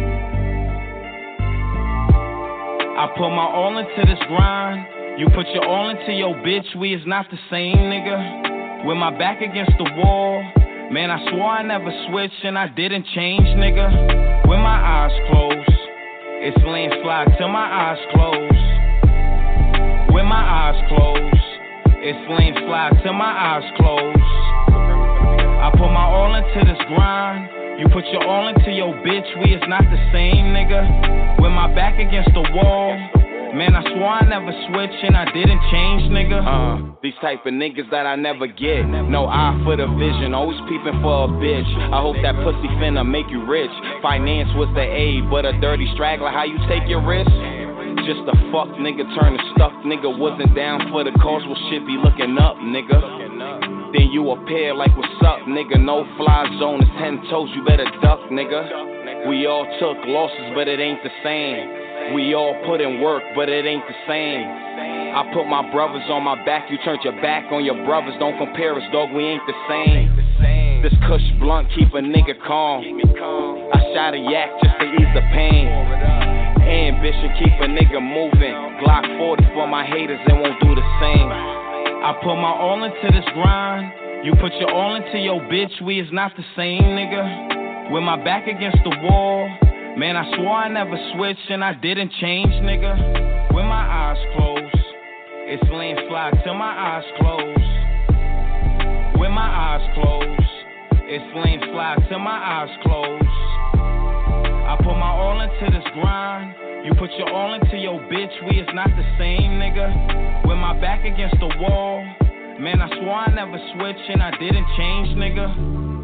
I put my all into this grind. You put your all into your bitch. We is not the same, nigga. With my back against the wall, man, I swore I never switched and I didn't change, nigga. With my eyes closed, it's landslide till my eyes close. With my eyes closed, it's landslide till my eyes close. I put my all into this grind. You put your all into your bitch, we is not the same, nigga. With my back against the wall, man, I swore I never switched and I didn't change, nigga. Uh, these type of niggas that I never get. No eye for the vision, always peeping for a bitch. I hope that pussy finna make you rich. Finance was the aid, but a dirty straggler, how you take your risk? Just a fuck nigga turn to stuck nigga. Wasn't down for the cause, well shit be looking up, nigga. Then you appear like what's up, nigga. No fly zone is ten toes, you better duck, nigga. We all took losses, but it ain't the same. We all put in work, but it ain't the same. I put my brothers on my back, you turned your back on your brothers. Don't compare us, dog, we ain't the same. This Kush blunt keep a nigga calm. I shot a yak just to ease the pain. Ambition keep a nigga moving. Glock forty for my haters, they won't do the same. I put my all into this grind. You put your all into your bitch, we is not the same, nigga. With my back against the wall, man, I swore I never switched and I didn't change, nigga. With my eyes closed, it's landslide till my eyes closed. With my eyes closed, it's landslide till my eyes closed. I put my all into this grind. You put your all into your bitch, we is not the same, nigga. With my back against the wall, man, I swore I never switched and I didn't change, nigga.